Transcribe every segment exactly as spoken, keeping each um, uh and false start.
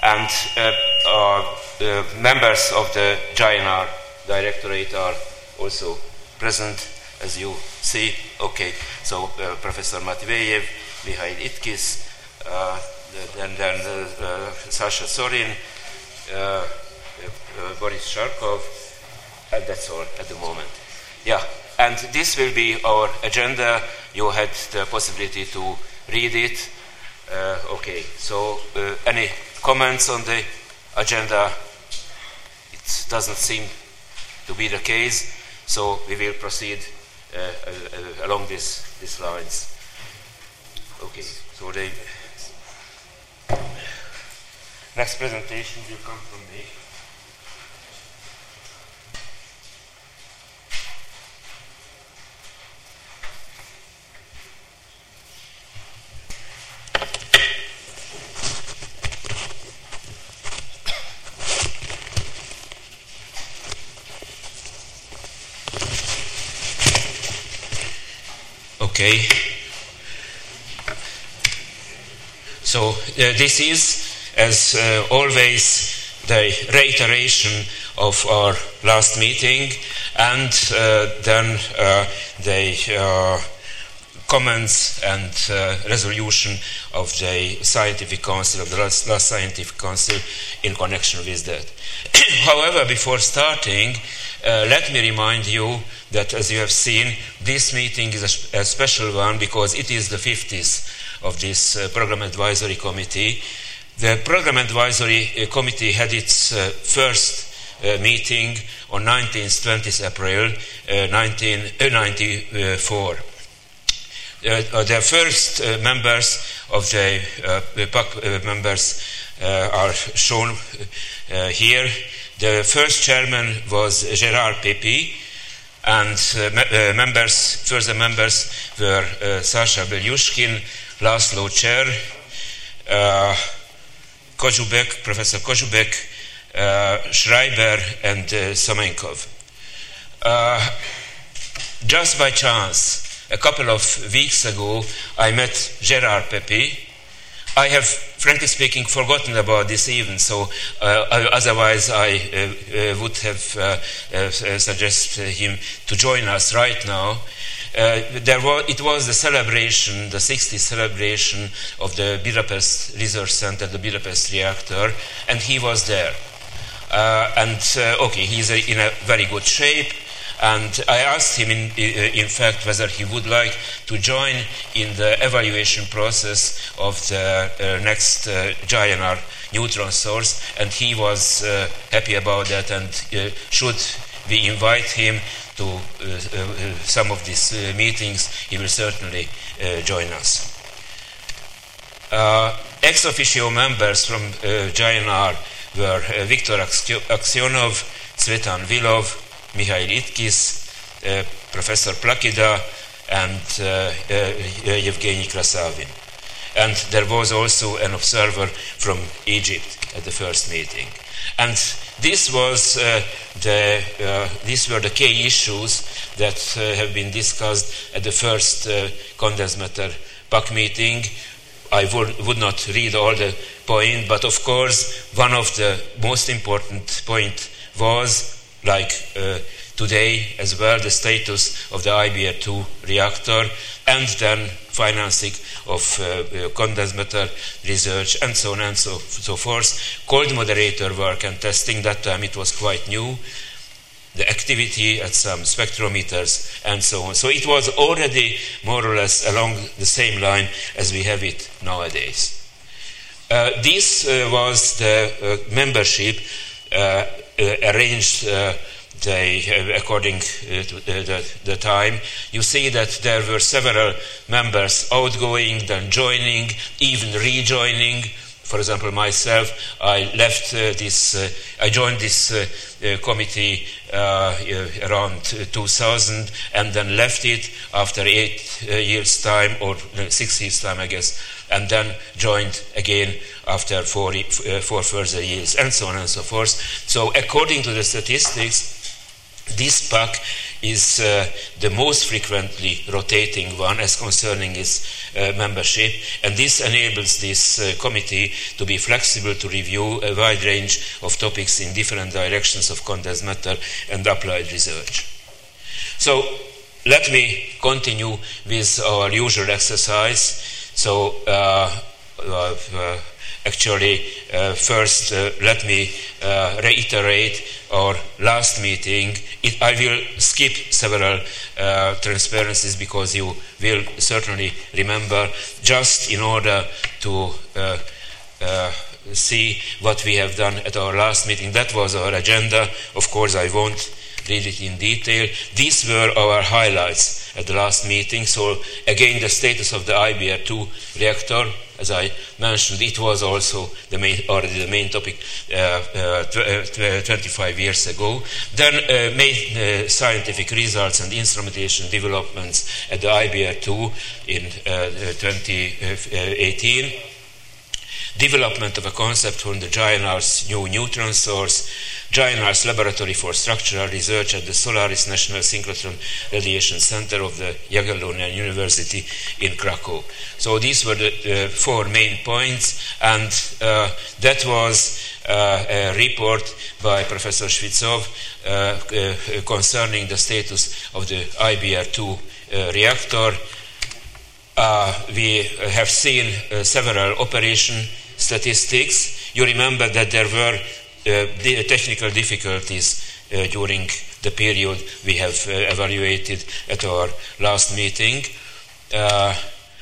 And uh, uh, uh, members of the J N R Directorate are also present, as you see. Okay, so uh, Professor Matveyev, Mikhail Itkis, uh, then, then uh, uh, Sasha Sorin, uh, uh, Boris Sharkov, and that's all at the moment. Yeah, and this will be our agenda. You had the possibility to read it. Uh, okay, so uh, any comments on the agenda? It doesn't seem to be the case, so we will proceed uh, uh, along this, these lines. Okay, so the next presentation will come from me. Okay. So uh, this is, as uh, always, the reiteration of our last meeting, and uh, then uh, the uh, comments and uh, resolution of the Scientific Council, of the last, last Scientific Council, in connection with that. However, before starting, uh, let me remind you that, as you have seen, this meeting is a, a special one because it is the fiftieth of this uh, Program Advisory Committee. The Program Advisory uh, Committee had its uh, first uh, meeting on nineteenth to twentieth April uh, nineteen ninety-four. Uh, uh, the first uh, members of the uh, P A C uh, members uh, are shown uh, here. The first chairman was Gérard Pépi, and uh, me- uh, members, further members were uh, Sasha Belyushkin, Laszlo Cser, uh, Kozubek, Professor Kozubek, uh, Schreiber, and uh, Somenkov. Uh, just by chance, a couple of weeks ago, I met Gérard Pépi. I have, frankly speaking, forgotten about this even, so uh, I, otherwise I uh, uh, would have uh, uh, suggested him to join us right now. Uh, there was, it was the celebration, the sixtieth celebration of the Budapest Research Center, the Budapest reactor, and he was there. Uh, and, uh, okay, he's a, in a very good shape. And I asked him, in, in fact, whether he would like to join in the evaluation process of the uh, next uh, J N R neutron source, and he was uh, happy about that. And uh, should we invite him to uh, uh, some of these uh, meetings, he will certainly uh, join us. Uh, ex officio members from uh, J N R were uh, Viktor Aksionov, Tsvetan Vilov, Mikhail Itkis, uh, Professor Plakida, and uh, uh, Yevgeny Krasavin. And there was also an observer from Egypt at the first meeting. And this was uh, the uh, these were the key issues that uh, have been discussed at the first uh, condensed matter P A C meeting. I would, would not read all the points, but of course one of the most important points was, like uh, today as well, the status of the I B R two reactor, and then financing of uh, uh, condensed matter research, and so on and so, so forth. Cold moderator work and testing, that time it was quite new. The activity at some spectrometers, and so on. So it was already more or less along the same line as we have it nowadays. Uh, this uh, was the uh, membership uh, uh, arranged uh, the, uh, according uh, to the, the, the time. You see that there were several members outgoing, then joining, even rejoining. For example, myself, I left uh, this, uh, I joined this uh, uh, committee uh, uh, around two thousand, and then left it after eight uh, years' time, or uh, six years' time, I guess, and then joined again after four, uh, four further years, and so on and so forth. So according to the statistics, this P A C is uh, the most frequently rotating one as concerning its uh, membership, and this enables this uh, committee to be flexible to review a wide range of topics in different directions of condensed matter and applied research. So let me continue with our usual exercise. So uh, uh, uh, actually uh, first uh, let me uh, reiterate our last meeting. It, I will skip several uh, transparencies because you will certainly remember, just in order to uh, uh, see what we have done at our last meeting. That was our agenda. Of course, I won't read it in detail. These were our highlights at the last meeting. So again, the status of the I B R two reactor, as I mentioned, it was also the main, already the main topic uh, uh, tw uh, twenty-five years ago. Then uh, main uh, scientific results and instrumentation developments at the I B R two in uh, twenty eighteen. Development of a concept from the JAINAR's new neutron source, JAINAR's Laboratory for Structural Research at the Solaris National Synchrotron Radiation Center of the Jagiellonian University in Krakow. So these were the uh, four main points, and uh, that was uh, a report by Professor Shvetsov uh, uh, concerning the status of the I B R two uh, reactor. Uh, we have seen uh, several operation statistics. You remember that there were uh, the technical difficulties uh, during the period we have uh, evaluated at our last meeting. Uh,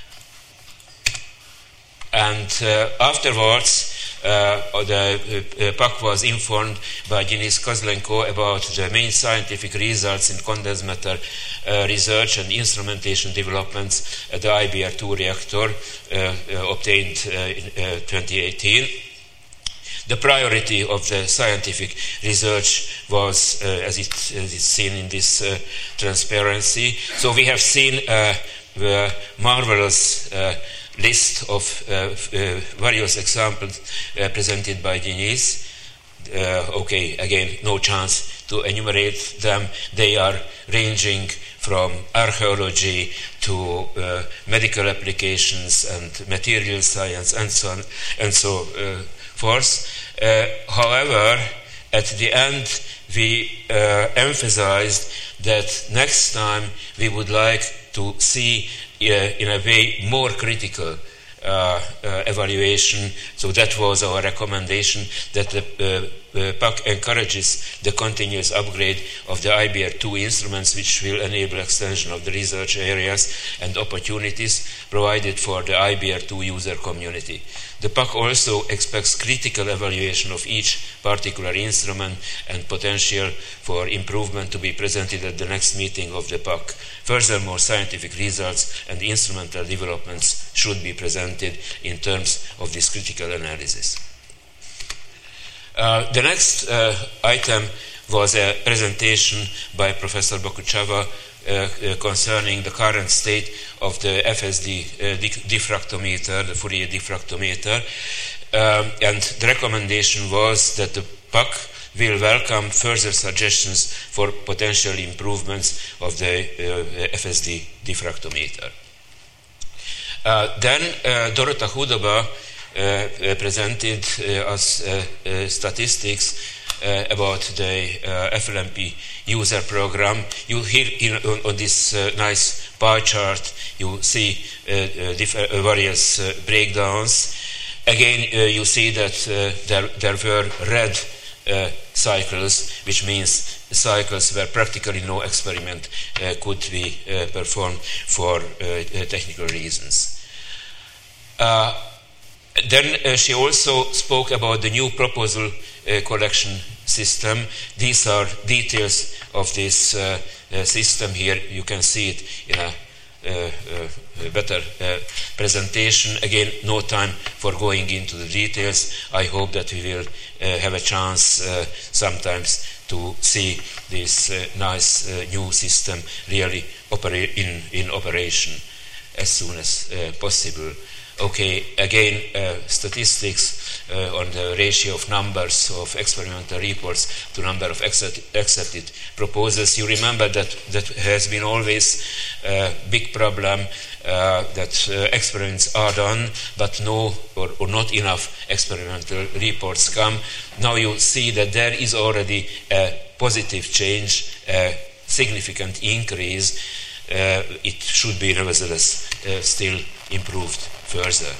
and uh, afterwards, Uh, the uh, P A C was informed by Denis Kozlenko about the main scientific results in condensed matter uh, research and instrumentation developments at the I B R two reactor uh, uh, obtained uh, in uh, twenty eighteen. The priority of the scientific research was, uh, as, it, as it's seen in this uh, transparency. So we have seen uh, the marvelous uh, list of uh, uh, various examples uh, presented by Denis. Uh, okay, again, no chance to enumerate them. They are ranging from archaeology to uh, medical applications and material science and so on and so uh, forth. Uh, however, at the end, we uh, emphasized that next time we would like to see Uh, in a way more critical uh, uh, evaluation. So that was our recommendation, that the uh, uh, P A C encourages the continuous upgrade of the I B R two instruments, which will enable extension of the research areas and opportunities provided for the I B R two user community. The P A C also expects critical evaluation of each particular instrument and potential for improvement to be presented at the next meeting of the P A C. Furthermore, scientific results and instrumental developments should be presented in terms of this critical analysis. Uh, the next uh, item was a presentation by Professor Bokuchava Uh, uh, concerning the current state of the F S D uh, diffractometer, the Fourier diffractometer, um, and the recommendation was that the P A C will welcome further suggestions for potential improvements of the uh, F S D diffractometer. Uh, then uh, Dorota Hudobá uh, uh, presented uh, us uh, uh, statistics Uh, about the uh, F L M P user program. You hear in, on, on this uh, nice pie chart, you see uh, uh, uh, various uh, breakdowns. Again, uh, you see that uh, there, there were red uh, cycles, which means cycles where practically no experiment uh, could be uh, performed for uh, uh, technical reasons. Uh, then uh, she also spoke about the new proposal uh, collection system. These are details of this uh, uh, system here. You can see it in a, uh, uh, a better uh, presentation. Again, no time for going into the details. I hope that we will uh, have a chance uh, sometimes to see this uh, nice uh, new system really opera in, in operation as soon as uh, possible. okay, again, uh, statistics uh, on the ratio of numbers of experimental reports to number of accept, accepted proposals. You remember that that has been always a big problem uh, that uh, experiments are done, but no or, or not enough experimental reports come. Now you see that there is already a positive change, a significant increase. Uh, it should be nevertheless uh, still improved further.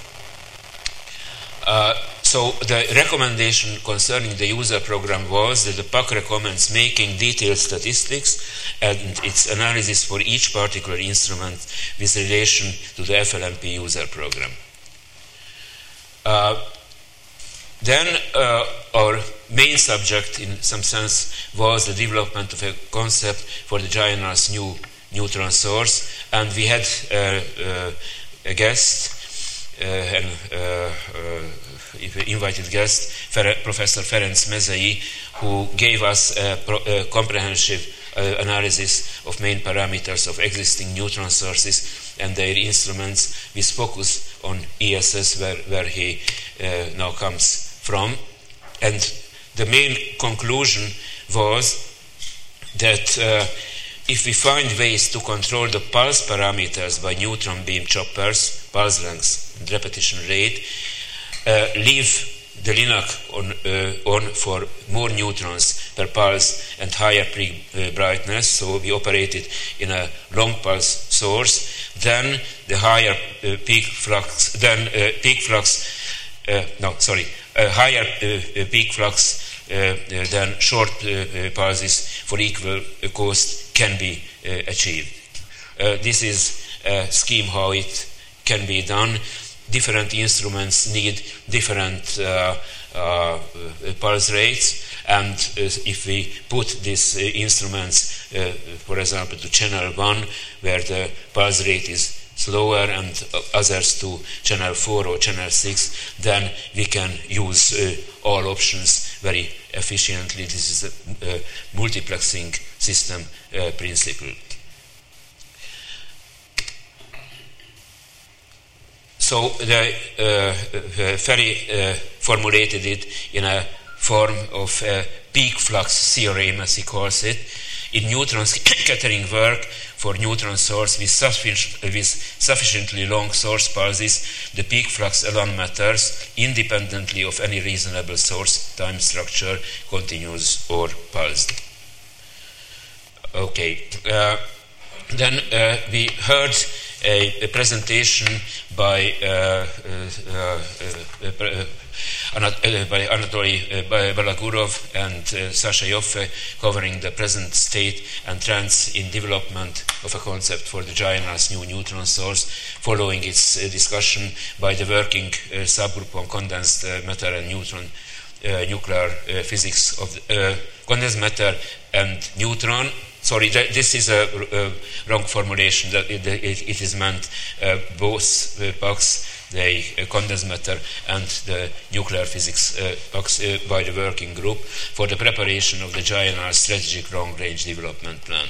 Uh, so the recommendation concerning the user program was that the P A C recommends making detailed statistics and its analysis for each particular instrument with relation to the F L M P user program. Uh, then uh, our main subject, in some sense, was the development of a concept for the GINAR's new neutron source, and we had uh, uh, a guest, uh, an uh, uh, invited guest, Fer- Professor Ferenc Mezei, who gave us a, pro- a comprehensive uh, analysis of main parameters of existing neutron sources and their instruments with focus on E S S, where, where he uh, now comes from. And the main conclusion was that uh, if we find ways to control the pulse parameters by neutron beam choppers, pulse length and repetition rate, uh, leave the LINAC on, uh, on for more neutrons per pulse and higher peak uh, brightness, so we operated in a long pulse source, then the higher uh, peak flux, then uh, peak flux, uh, no, sorry, a higher uh, peak flux uh, uh, than short uh, uh, pulses for equal uh, cost can be uh, achieved. Uh, this is a scheme how it can be done. Different instruments need different uh, uh, pulse rates, and uh, if we put these uh, instruments, uh, for example, to channel one, where the pulse rate is slower, and others to channel four or channel six, then we can use uh, all options very efficiently. This is a, a multiplexing system uh, principle. So the uh, Ferry uh, formulated it in a form of a peak flux theorem, as he calls it. In neutron scattering work for neutron source with, suffic- with sufficiently long source pulses, the peak flux alone matters independently of any reasonable source time structure, continuous or pulsed. Okay. Uh, then uh, we heard a, a presentation by uh, uh, uh, uh, uh, by Anatoly Balagurov and uh, Sasha Joffe, covering the present state and trends in development of a concept for the GINAR's new neutron source, following its uh, discussion by the working uh, subgroup on condensed uh, matter and neutron uh, nuclear uh, physics of the, uh, condensed matter and neutron. Sorry, th- this is a, a wrong formulation. That it, it, it is meant uh, both uh, P A Cs, the uh, condensed matter and the nuclear physics uh, P A Cs uh, by the working group for the preparation of the GINAR strategic long-range development plan.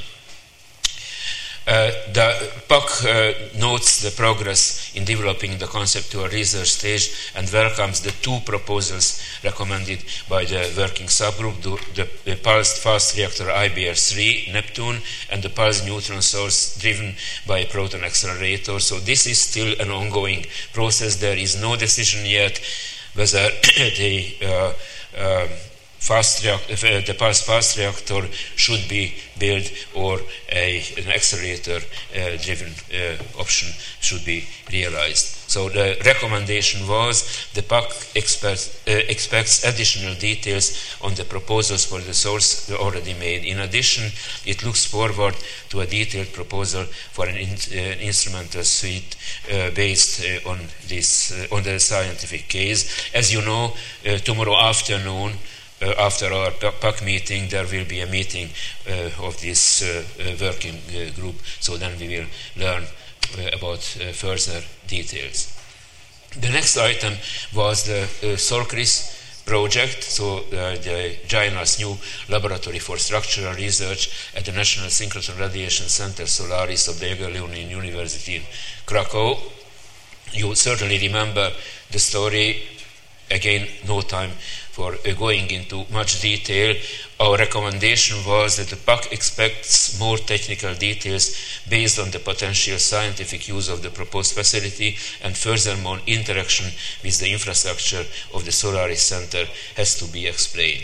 Uh, the P A C uh, notes the progress in developing the conceptual research stage and welcomes the two proposals recommended by the working subgroup, the, the pulsed fast reactor I B R three Neptune and the pulsed neutron source driven by a proton accelerator. So this is still an ongoing process. There is no decision yet whether the uh, uh, Fast react- uh, the pulse fast reactor should be built or a, an accelerator-driven uh, uh, option should be realized. So the recommendation was the P A C expects, uh, expects additional details on the proposals for the source already made. In addition, it looks forward to a detailed proposal for an in, uh, instrumental suite uh, based uh, on this uh, on the scientific case. As you know, uh, tomorrow afternoon, Uh, after our P A C meeting, there will be a meeting uh, of this uh, uh, working uh, group, so then we will learn uh, about uh, further details. The next item was the uh, SOLCRIS project, so uh, the GINAR's new laboratory for structural research at the National Synchrotron Radiation Center Solaris of the Jagiellonian University in Krakow. You certainly remember the story. Again, no time for uh, going into much detail. Our recommendation was that the P A C expects more technical details based on the potential scientific use of the proposed facility, and furthermore, interaction with the infrastructure of the Solaris Center has to be explained.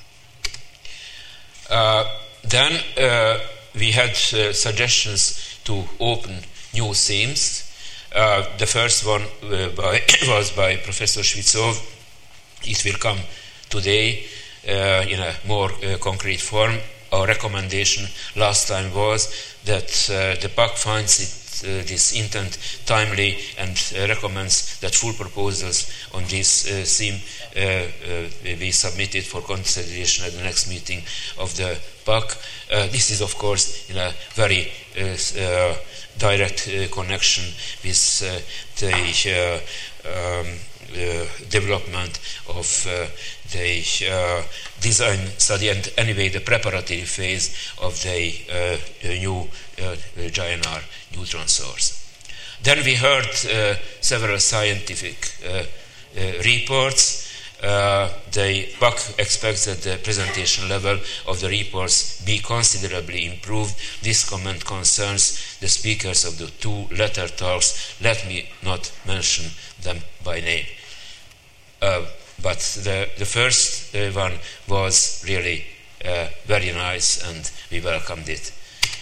Uh, then uh, we had uh, suggestions to open new themes. Uh, the first one uh, by was by Professor Shvetsov. It will come today uh, in a more uh, concrete form. Our recommendation last time was that uh, the P A C finds it, uh, this intent timely and uh, recommends that full proposals on this uh, theme uh, uh, be submitted for consideration at the next meeting of the P A C. Uh, this is, of course, in a very uh, uh, direct uh, connection with uh, the uh, um, uh, development of uh, the uh, design study and anyway the preparatory phase of the uh, new uh, J N R neutron source. Then we heard uh, several scientific uh, uh, reports. Uh, the P A C expects that the presentation level of the reports be considerably improved. This comment concerns the speakers of the two latter talks. Let me not mention them by name. Uh, but the, the first uh, one was really uh, very nice, and we welcomed it.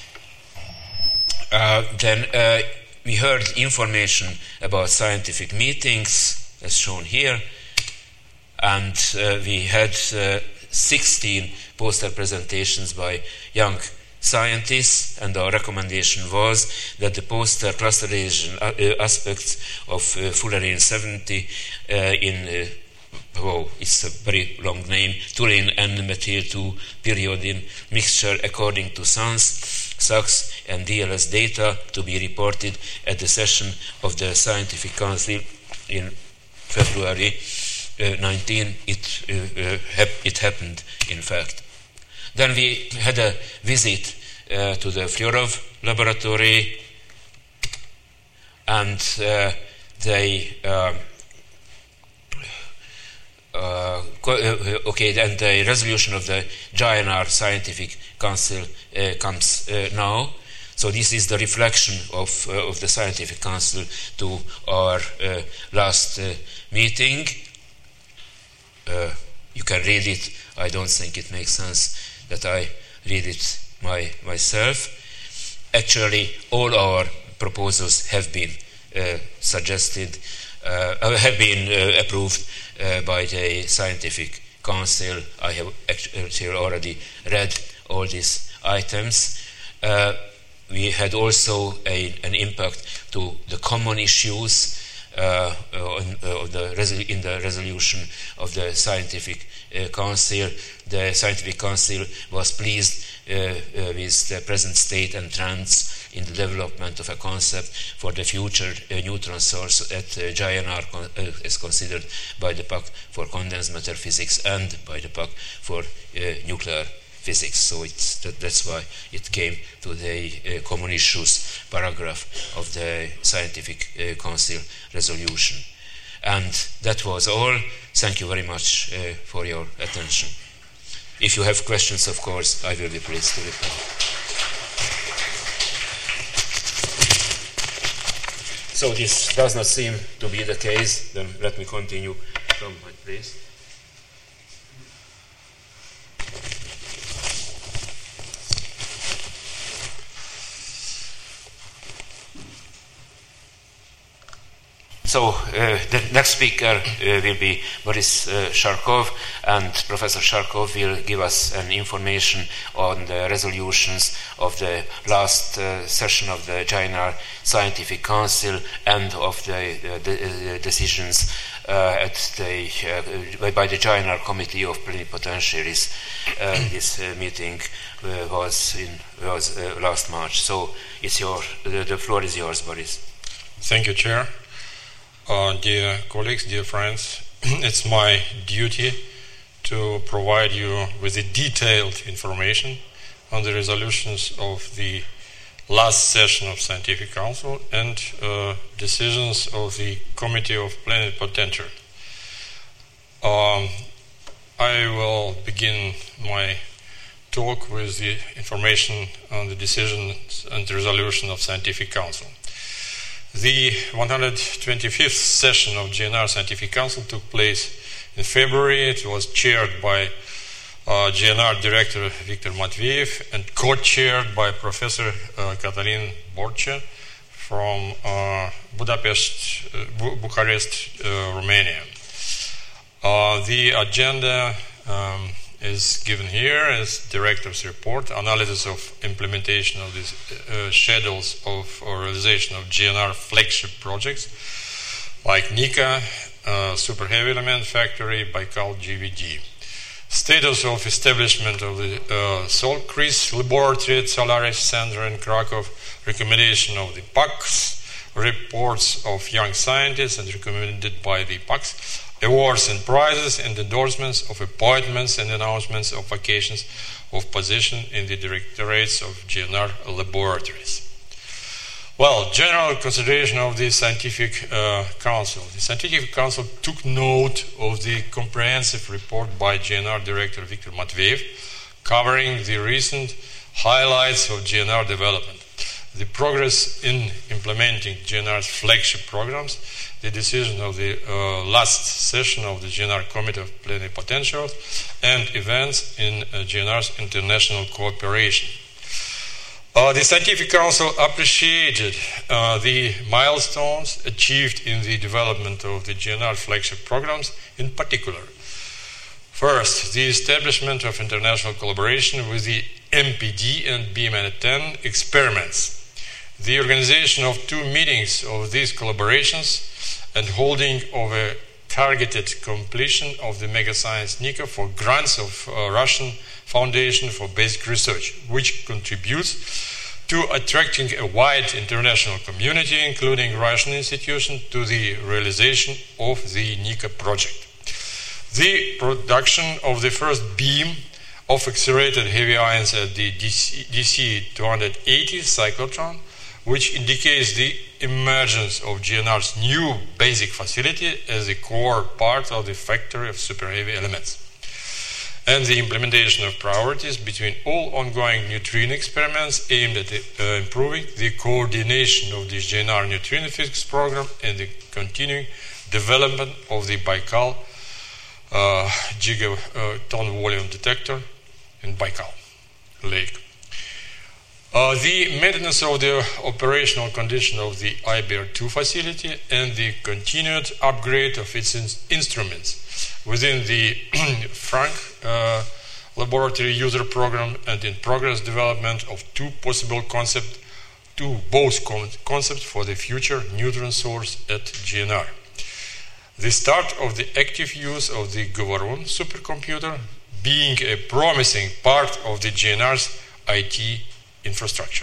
Uh, then uh, we heard information about scientific meetings, as shown here. And uh, we had uh, sixteen poster presentations by young scientists, and our recommendation was that the poster clusterization uh, aspects of uh, fullerene seventy uh, in, uh, oh, it's a very long name, toluene and methyl two pyridine mixture according to SANS, S A C and D L S data to be reported at the session of the Scientific Council in February Uh, nineteen, it, uh, uh, hap- it happened, in fact. Then we had a visit uh, to the Fliorov laboratory, and uh, they, uh, uh, co- uh, okay, and the resolution of the J N R Scientific Council uh, comes uh, now. So this is the reflection of, uh, of the Scientific Council to our uh, last uh, meeting. Uh, you can read it. I don't think it makes sense that I read it my, myself. Actually, all our proposals have been uh, suggested, uh, have been uh, approved uh, by the Scientific Council. I have actually already read all these items. Uh, we had also a, an impact to the common issues Uh, on, uh, the resol- in the resolution of the Scientific uh, Council. The Scientific Council was pleased uh, uh, with the present state and trends in the development of a concept for the future uh, neutron source at uh, J N R con- uh, is considered by the P A C for condensed matter physics and by the P A C for uh, nuclear physics. So it's that, that's why it came to the uh, common issues paragraph of the Scientific uh, Council resolution. And that was all. Thank you very much uh, for your attention. If you have questions, of course, I will be pleased to reply. So this does not seem to be the case. Then let me continue from my place. So uh, the next speaker uh, will be Boris uh, Sharkov, and Professor Sharkov will give us an information on the resolutions of the last uh, session of the J N R Scientific Council and of the, uh, the uh, decisions uh, at the, uh, by the J N R Committee of Plenipotentiaries. Uh, this uh, meeting uh, was in was uh, last March. So it's your the, the floor is yours, Boris. Thank you, Chair. Uh, dear colleagues, dear friends, it's my duty to provide you with a detailed information on the resolutions of the last session of Scientific Council and uh, decisions of the Committee of Plenipotentiary. Um, I will begin my talk with the information on the decisions and resolution of Scientific Council. The one hundred twenty-fifth session of G N R Scientific Council took place in February. It was chaired by uh, G N R Director Viktor Matveyev and co-chaired by Professor uh, Cătălin Borcea from uh, Budapest, uh, Bu- Bucharest, uh, Romania. Uh, the agenda um, is given here as Director's Report, analysis of implementation of these uh, schedules of or realization of G N R flagship projects like NICA, uh, Super Heavy Element Factory, Baikal G V D. Status of establishment of the uh, SolCRIS laboratory at Solaris Center in Krakow, recommendation of the P A Cs, reports of young scientists and recommended by the P A Cs, awards and prizes and endorsements of appointments and announcements of vacations of position in the directorates of G N R laboratories. Well, general consideration of the Scientific uh, Council. The Scientific Council took note of the comprehensive report by G N R Director Viktor Matveyev covering the recent highlights of G N R development, the progress in implementing G N R's flagship programs, the decision of the uh, last session of the G N R Committee of Plenipotentiaries, and events in uh, G N R's international cooperation. Uh, the Scientific Council appreciated uh, the milestones achieved in the development of the G N R flagship programs, in particular. First, the establishment of international collaboration with the M P D and B M N ten experiments, the organization of two meetings of these collaborations, and holding of a targeted completion of the Megascience NICA for grants of uh, Russian Foundation for Basic Research, which contributes to attracting a wide international community, including Russian institutions, to the realization of the NICA project. The production of the first beam of accelerated heavy ions at the D C two eighty cyclotron, which indicates the emergence of G N R's new basic facility as a core part of the factory of super heavy elements, and the implementation of priorities between all ongoing neutrino experiments aimed at uh, improving the coordination of the G N R neutrino physics program and the continuing development of the Baikal uh, gigaton volume detector in Baikal Lake. Uh, the maintenance of the operational condition of the I B R two facility and the continued upgrade of its in- instruments within the Frank uh, laboratory user program, and in progress development of two possible concepts, two both con- concepts for the future neutron source at G N R. The start of the active use of the Govorun supercomputer being a promising part of the G N R's I T infrastructure.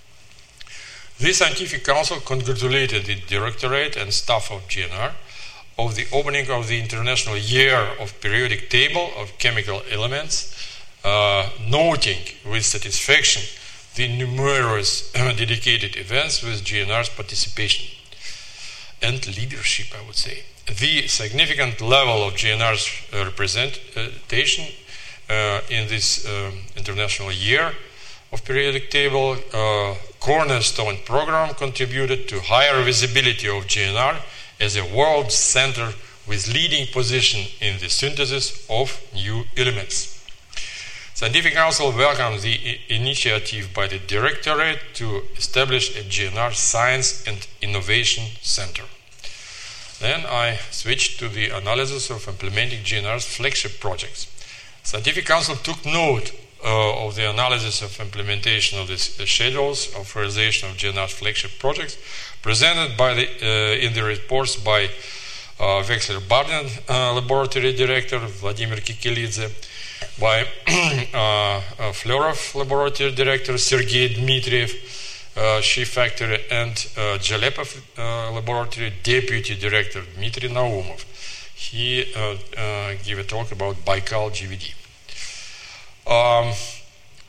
The Scientific Council congratulated the Directorate and staff of G N R of the opening of the International Year of Periodic Table of Chemical Elements, uh, noting with satisfaction the numerous dedicated events with G N R's participation and leadership, I would say. The significant level of G N R's uh, representation uh, in this um, International Year of Periodic Table uh, cornerstone program contributed to higher visibility of G N R as a world center with leading position in the synthesis of new elements. Scientific Council welcomes the I- initiative by the Directorate to establish a G N R Science and Innovation Center. Then I switched to the analysis of implementing G N R's flagship projects. Scientific Council took note Uh, of the analysis of implementation of the uh, schedules of realization of G N R's flagship projects presented by the, uh, in the reports by uh, Wechsler-Barden uh, Laboratory Director Vladimir Kikilidze, by uh, uh, Flerov Laboratory Director Sergei Dmitriev, uh, Chief Factory, and uh, Jalepov uh, Laboratory Deputy Director Dmitry Naumov. He uh, uh, gave a talk about Baikal G V D. Um,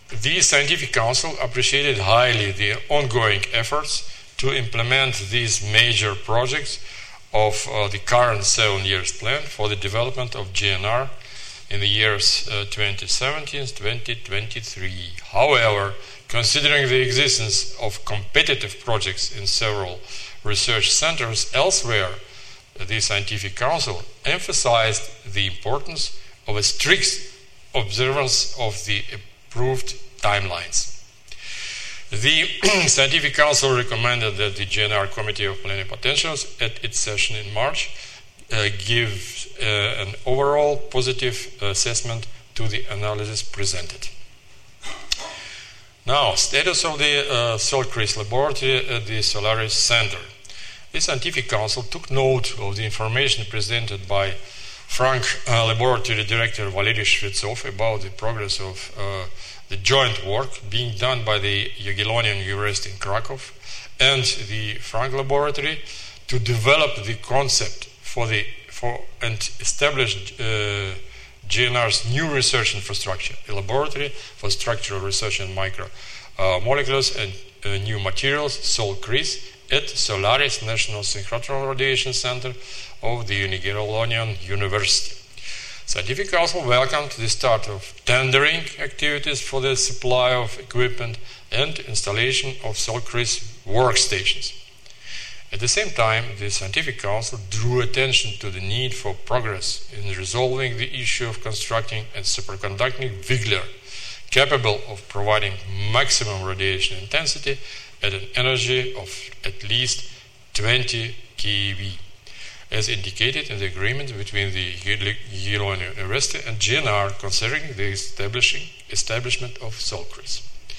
The Scientific Council appreciated highly the ongoing efforts to implement these major projects of uh, the current seven years plan for the development of G N R in the years uh, twenty seventeen to twenty twenty-three. However, considering the existence of competitive projects in several research centers elsewhere, the Scientific Council emphasized the importance of a strict observance of the approved timelines. The Scientific Council recommended that the G N R Committee of Plenipotentiaries at its session in March uh, give uh, an overall positive assessment to the analysis presented. Now, status of the uh, Solcris laboratory at the Solaris Center. The Scientific Council took note of the information presented by Frank uh, Laboratory Director Valery Shvetsov about the progress of uh, the joint work being done by the Jagiellonian University in Krakow and the Frank Laboratory to develop the concept for the for and establish uh, G N R's new research infrastructure, a laboratory for structural research in micro uh, molecules and uh, new materials, Solcris, at Solaris National Synchrotron Radiation Center of the Jagiellonian University. Scientific Council welcomed the start of tendering activities for the supply of equipment and installation of Solcris workstations. At the same time, the Scientific Council drew attention to the need for progress in resolving the issue of constructing a superconducting Wigler capable of providing maximum radiation intensity at an energy of at least twenty keV, as indicated in the agreement between the Jagiellonian University and G N R concerning the establishing establishment of Solcris.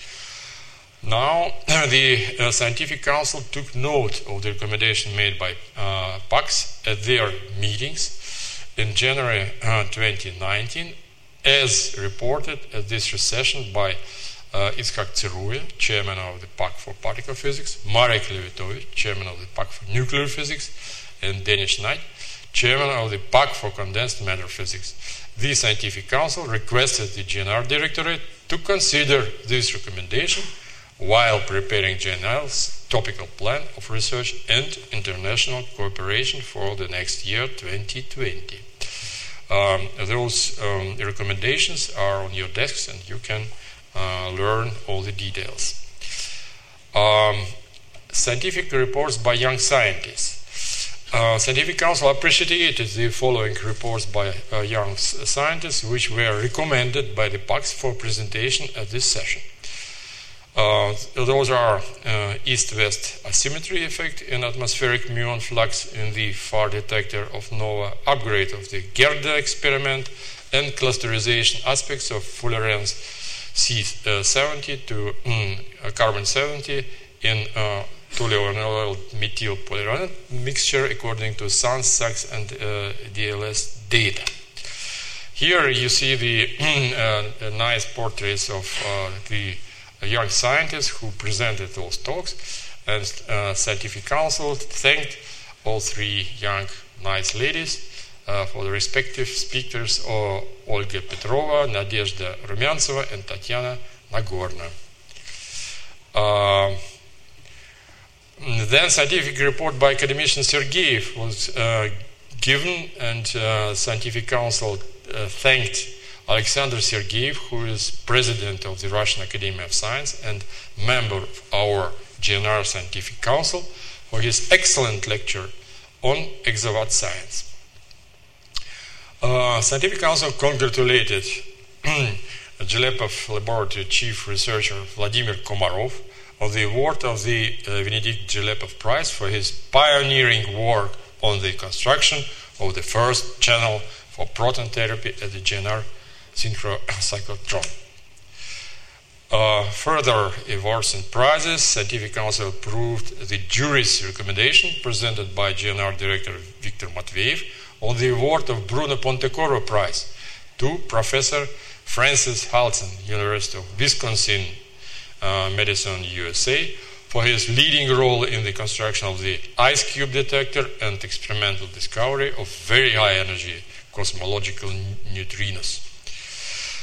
Now, the uh, Scientific Council took note of the recommendation made by uh, PAX at their meetings in January uh, twenty nineteen, as reported at this recession by uh, Itzhak Tseruya, chairman of the PAC for Particle Physics, Marek Levitovich, chairman of the PAC for Nuclear Physics, and Denis Knight, chairman of the PAC for Condensed Matter Physics. The Scientific Council requested the G N R Directorate to consider this recommendation while preparing G N R's topical plan of research and international cooperation for the next year, twenty twenty. Um, those um, recommendations are on your desks and you can uh, learn all the details. Um, scientific reports by young scientists. Uh, Scientific Council appreciated the following reports by uh, young scientists, which were recommended by the PAX for presentation at this session. Uh, those are uh, east-west asymmetry effect in atmospheric muon flux in the far detector of NOVA, upgrade of the Gerda experiment, and clusterization aspects of fullerenes C seventy to mm, carbon seventy in uh, toluenyl methyl polyronate mixture according to SANS, SAX, and uh, D L S data. Here you see the uh, nice portraits of uh, the young scientists who presented those talks, and uh, Scientific Council thanked all three young, nice ladies uh, for the respective speakers, uh, Olga Petrova, Nadezhda Rumyantseva, and Tatiana Nagorna. Uh, then scientific report by academician Sergeyev was uh, given, and uh, Scientific Council uh, thanked Alexander Sergeyev, who is president of the Russian Academy of Science and member of our G N R Scientific Council, for his excellent lecture on exawatt science. Uh, Scientific Council congratulated Gelepov Laboratory Chief Researcher Vladimir Komarov on the award of the uh, Venedikt Gelepov Prize for his pioneering work on the construction of the first channel for proton therapy at the G N R synchrocyclotron. Uh, further awards and prizes. Scientific Council approved the jury's recommendation presented by G N R Director Viktor Matveyev on the award of Bruno Pontecorvo Prize to Professor Francis Halson, University of Wisconsin, uh, Madison, U S A, for his leading role in the construction of the ice cube detector and experimental discovery of very high energy cosmological neutrinos.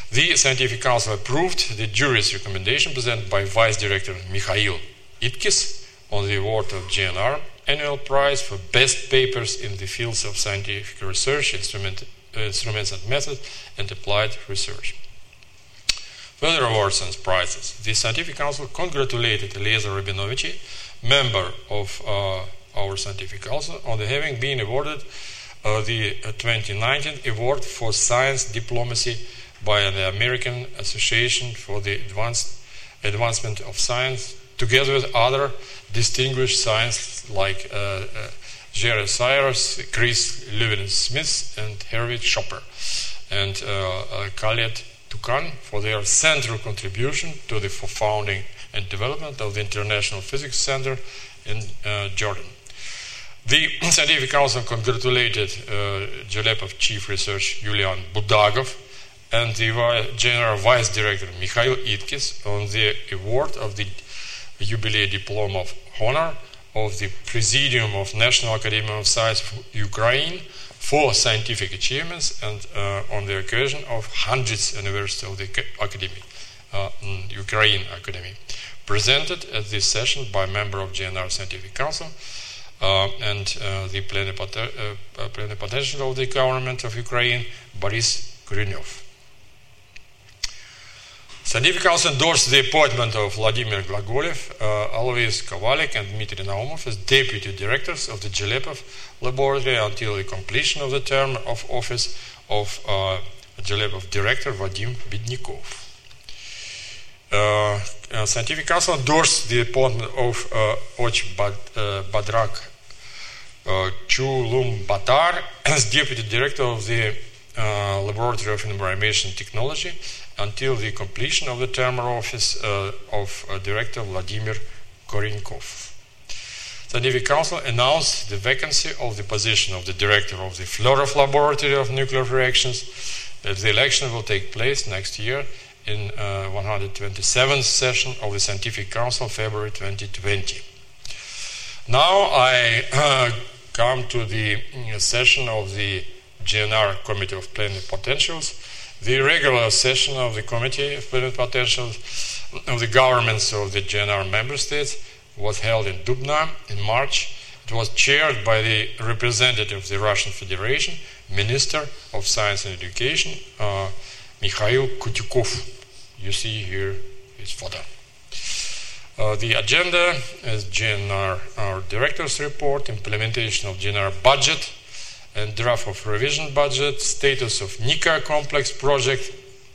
The Scientific Council approved the jury's recommendation presented by Vice Director Mikhail Itkis on the award of G N R Annual Prize for Best Papers in the fields of scientific research, instrument, uh, instruments and methods, and applied research. Further awards and prizes. The Scientific Council congratulated Eliezer Rabinovich, member of uh, our Scientific Council, on the having been awarded uh, the uh, twenty nineteen Award for Science Diplomacy by the American Association for the Advanced Advancement of Science, together with other distinguished scientists like uh, uh, Jerry Cyrus, Chris Lewin-Smith, and Herwig Schopper, and uh, uh, Khaled Tukan for their central contribution to the founding and development of the International Physics Center in uh, Jordan. The Scientific Council congratulated uh, JLEPov Chief Research Yulian Budagov and the General Vice Director Mikhail Itkis on the award of the Jubilee Diploma of Honor of the Presidium of National Academy of Science of Ukraine for scientific achievements, and uh, on the occasion of hundredth anniversary of the Academy, uh, Ukraine Academy, presented at this session by a member of G N R Scientific Council uh, and uh, the plenipotentiary of the government of Ukraine, Boris Kurynev. Scientific Council endorsed the appointment of Vladimir Glagolev, uh, Alois Kovalik, and Dmitry Naumov as deputy directors of the JLEPov laboratory until the completion of the term of office of uh, JLEPov director Vadim Bidnikov. Uh, uh, Scientific Council endorsed the appointment of uh, Och Bad, uh, Badrak uh, Chulumbatar as deputy director of the uh, Laboratory of Information Technology until the completion of the term of office uh, of uh, Director Vladimir Korenkov. Scientific Council announced the vacancy of the position of the Director of the Florov Laboratory of Nuclear Reactions. That the election will take place next year in uh, one hundred twenty-seventh session of the Scientific Council, February twenty twenty. Now I uh, come to the uh, session of the G N R Committee of Plenipotentiaries. The regular session of the Committee of Plenipotentiaries of the governments of the G N R member states was held in Dubna in March. It was chaired by the representative of the Russian Federation, Minister of Science and Education, uh, Mikhail Kutyukov. You see here his photo. Uh, the agenda is G N R, our Director's Report, implementation of G N R budget, and draft of revision budget, status of Nika complex project,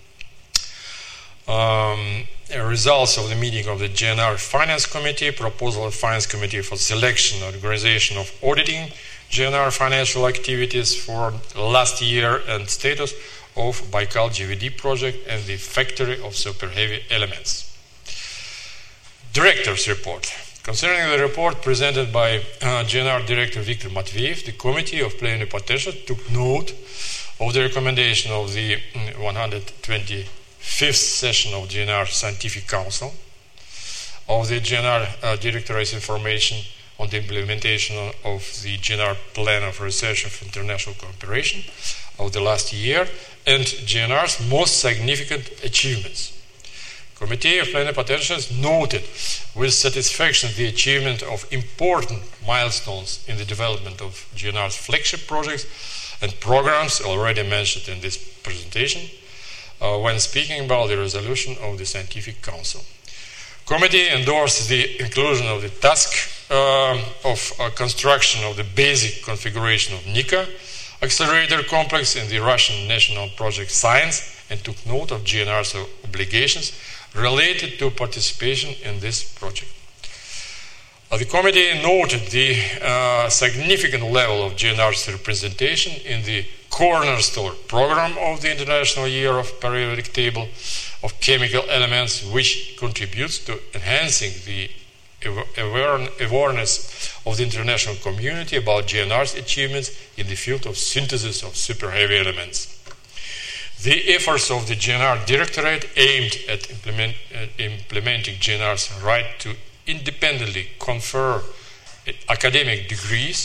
um, results of the meeting of the G N R Finance Committee, proposal of Finance Committee for selection and organization of auditing G N R financial activities for last year, and status of Baikal G V D project and the factory of super heavy elements. Director's Report. Concerning the report presented by uh, G N R Director Viktor Matveyev, the Committee of Plenipotentiaries took note of the recommendation of the one hundred twenty-fifth session of G N R Scientific Council, of the G N R uh, Directorate's information on the implementation of the G N R Plan of Research of International Cooperation of the last year, and G N R's most significant achievements. Committee of Plenipotentiaries noted with satisfaction the achievement of important milestones in the development of G N R's flagship projects and programs already mentioned in this presentation uh, when speaking about the resolution of the Scientific Council. Committee endorsed the inclusion of the task uh, of uh, construction of the basic configuration of Nika accelerator complex in the Russian National Project Science, and took note of G N R's obligations related to participation in this project. Uh, the committee noted the uh, significant level of G N R's representation in the cornerstone program of the International Year of Periodic Table of Chemical Elements, which contributes to enhancing the awareness of the international community about G N R's achievements in the field of synthesis of super heavy elements. The efforts of the G N R Directorate aimed at implement, uh, implementing G N R's right to independently confer academic degrees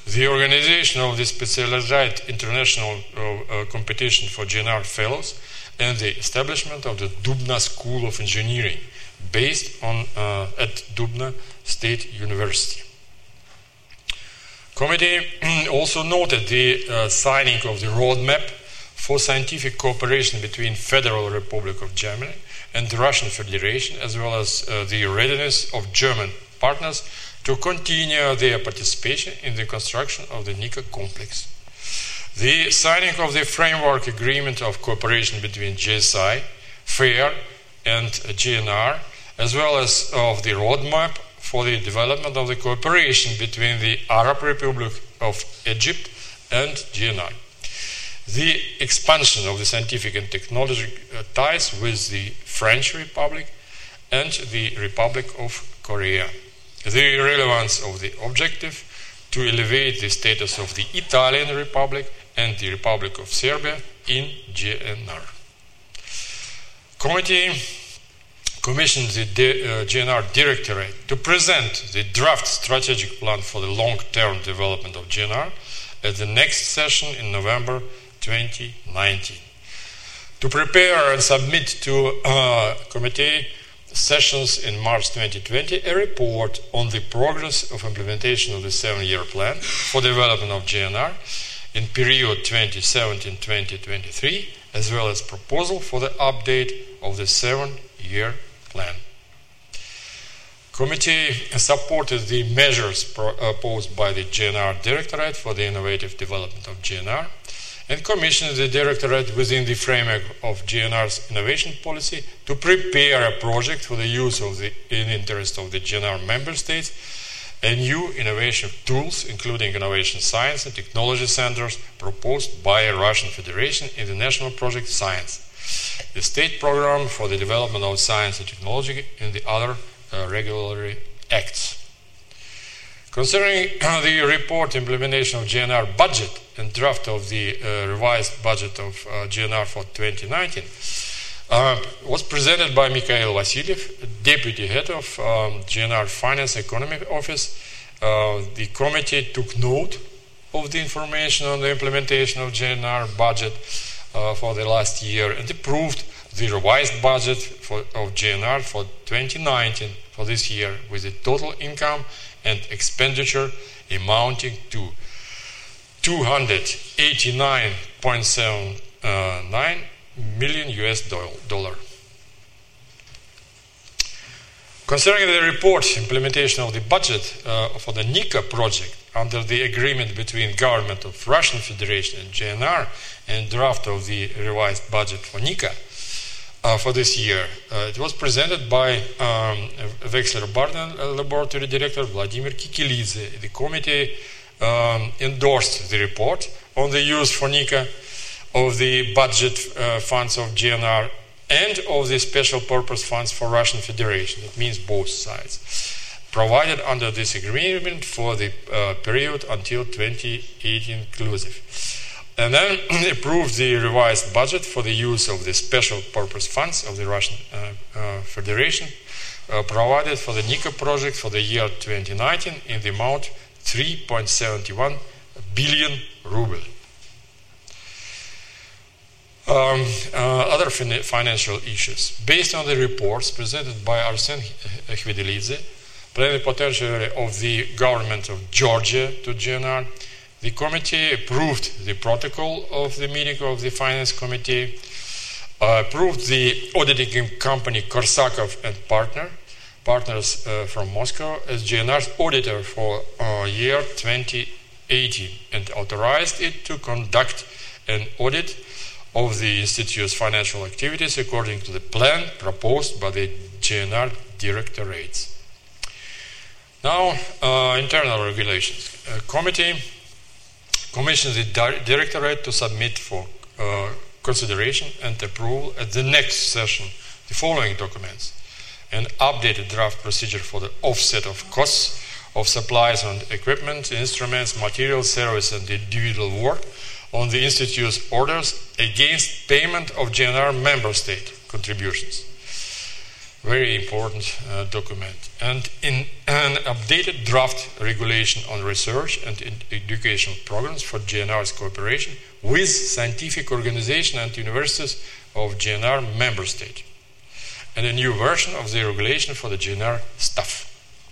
the organization of the specialized international uh, uh, competition for G N R fellows, and the establishment of the Dubna School of Engineering, based on uh, at Dubna State University. Committee also noted the uh, signing of the roadmap for scientific cooperation between Federal Republic of Germany and the Russian Federation, as well as uh, the readiness of German partners to continue their participation in the construction of the Nika complex. The signing of the framework agreement of cooperation between G S I, FAIR, and G N R, as well as of the roadmap for the development of the cooperation between the Arab Republic of Egypt and G N R. The expansion of the scientific and technological ties with the French Republic and the Republic of Korea. The relevance of the objective to elevate the status of the Italian Republic and the Republic of Serbia in G N R. Committee commissioned the D- uh, G N R Directorate to present the draft strategic plan for the long-term development of G N R at the next session in November twenty nineteen. To prepare and submit to uh, committee sessions in March twenty twenty a report on the progress of implementation of the seven-year plan for development of G N R in period twenty seventeen to twenty twenty-three, as well as proposal for the update of the seven-year plan. Committee supported the measures proposed by the G N R Directorate for the innovative development of G N R and commissioned the Directorate within the framework of G N R's innovation policy to prepare a project for the use of the in interest of the G N R member states and new innovation tools, including innovation science and technology centers proposed by the Russian Federation in the national project Science, the state program for the development of science and technology, and the other uh, regulatory acts. Concerning uh, the report implementation of G N R budget and draft of the uh, revised budget of uh, G N R for twenty nineteen, uh, was presented by Mikhail Vasilyev, deputy head of um, G N R Finance Economy Office. Uh, the committee took note of the information on the implementation of G N R budget uh, for the last year and approved the revised budget for, of G N R for twenty nineteen for this year, with a total income and expenditure amounting to two hundred eighty-nine point seven nine million U S dollar. Concerning the report implementation of the budget uh, for the Nika project under the agreement between government of Russian Federation and G N R and draft of the revised budget for Nika uh, for this year, uh, it was presented by um, Wechsler-Barden Laboratory Director Vladimir Kikilidze. The committee um, endorsed the report on the use for Nika of the budget uh, funds of G N R and of the special purpose funds for Russian Federation. It means both sides, provided under this agreement for the uh, period until twenty eighteen inclusive. And then approved the revised budget for the use of the special purpose funds of the Russian uh, uh, Federation, uh, provided for the Nika project for the year twenty nineteen in the amount three point seven one billion ruble. Um, uh, other fin- financial issues. Based on the reports presented by Arsen Khvedelidze, plenipotentiary of the government of Georgia to G N R, the committee approved the protocol of the meeting of the Finance Committee, uh, approved the auditing company Korsakov and Partner, partners uh, from Moscow, as G N R's auditor for uh, year twenty eighteen, and authorized it to conduct an audit of the Institute's financial activities according to the plan proposed by the G N R directorates. Now, uh, internal regulations. Uh, committee commissioned the di- directorate to submit for uh, consideration and approval at the next session the following documents: an updated draft procedure for the offset of costs of supplies and equipment, instruments, materials, service, and individual work on the Institute's orders against payment of G N R member state contributions. very important uh, document. And in an updated draft regulation on research and educational programs for G N R's cooperation with scientific organizations and universities of G N R member states, and a new version of the regulation for the G N R staff.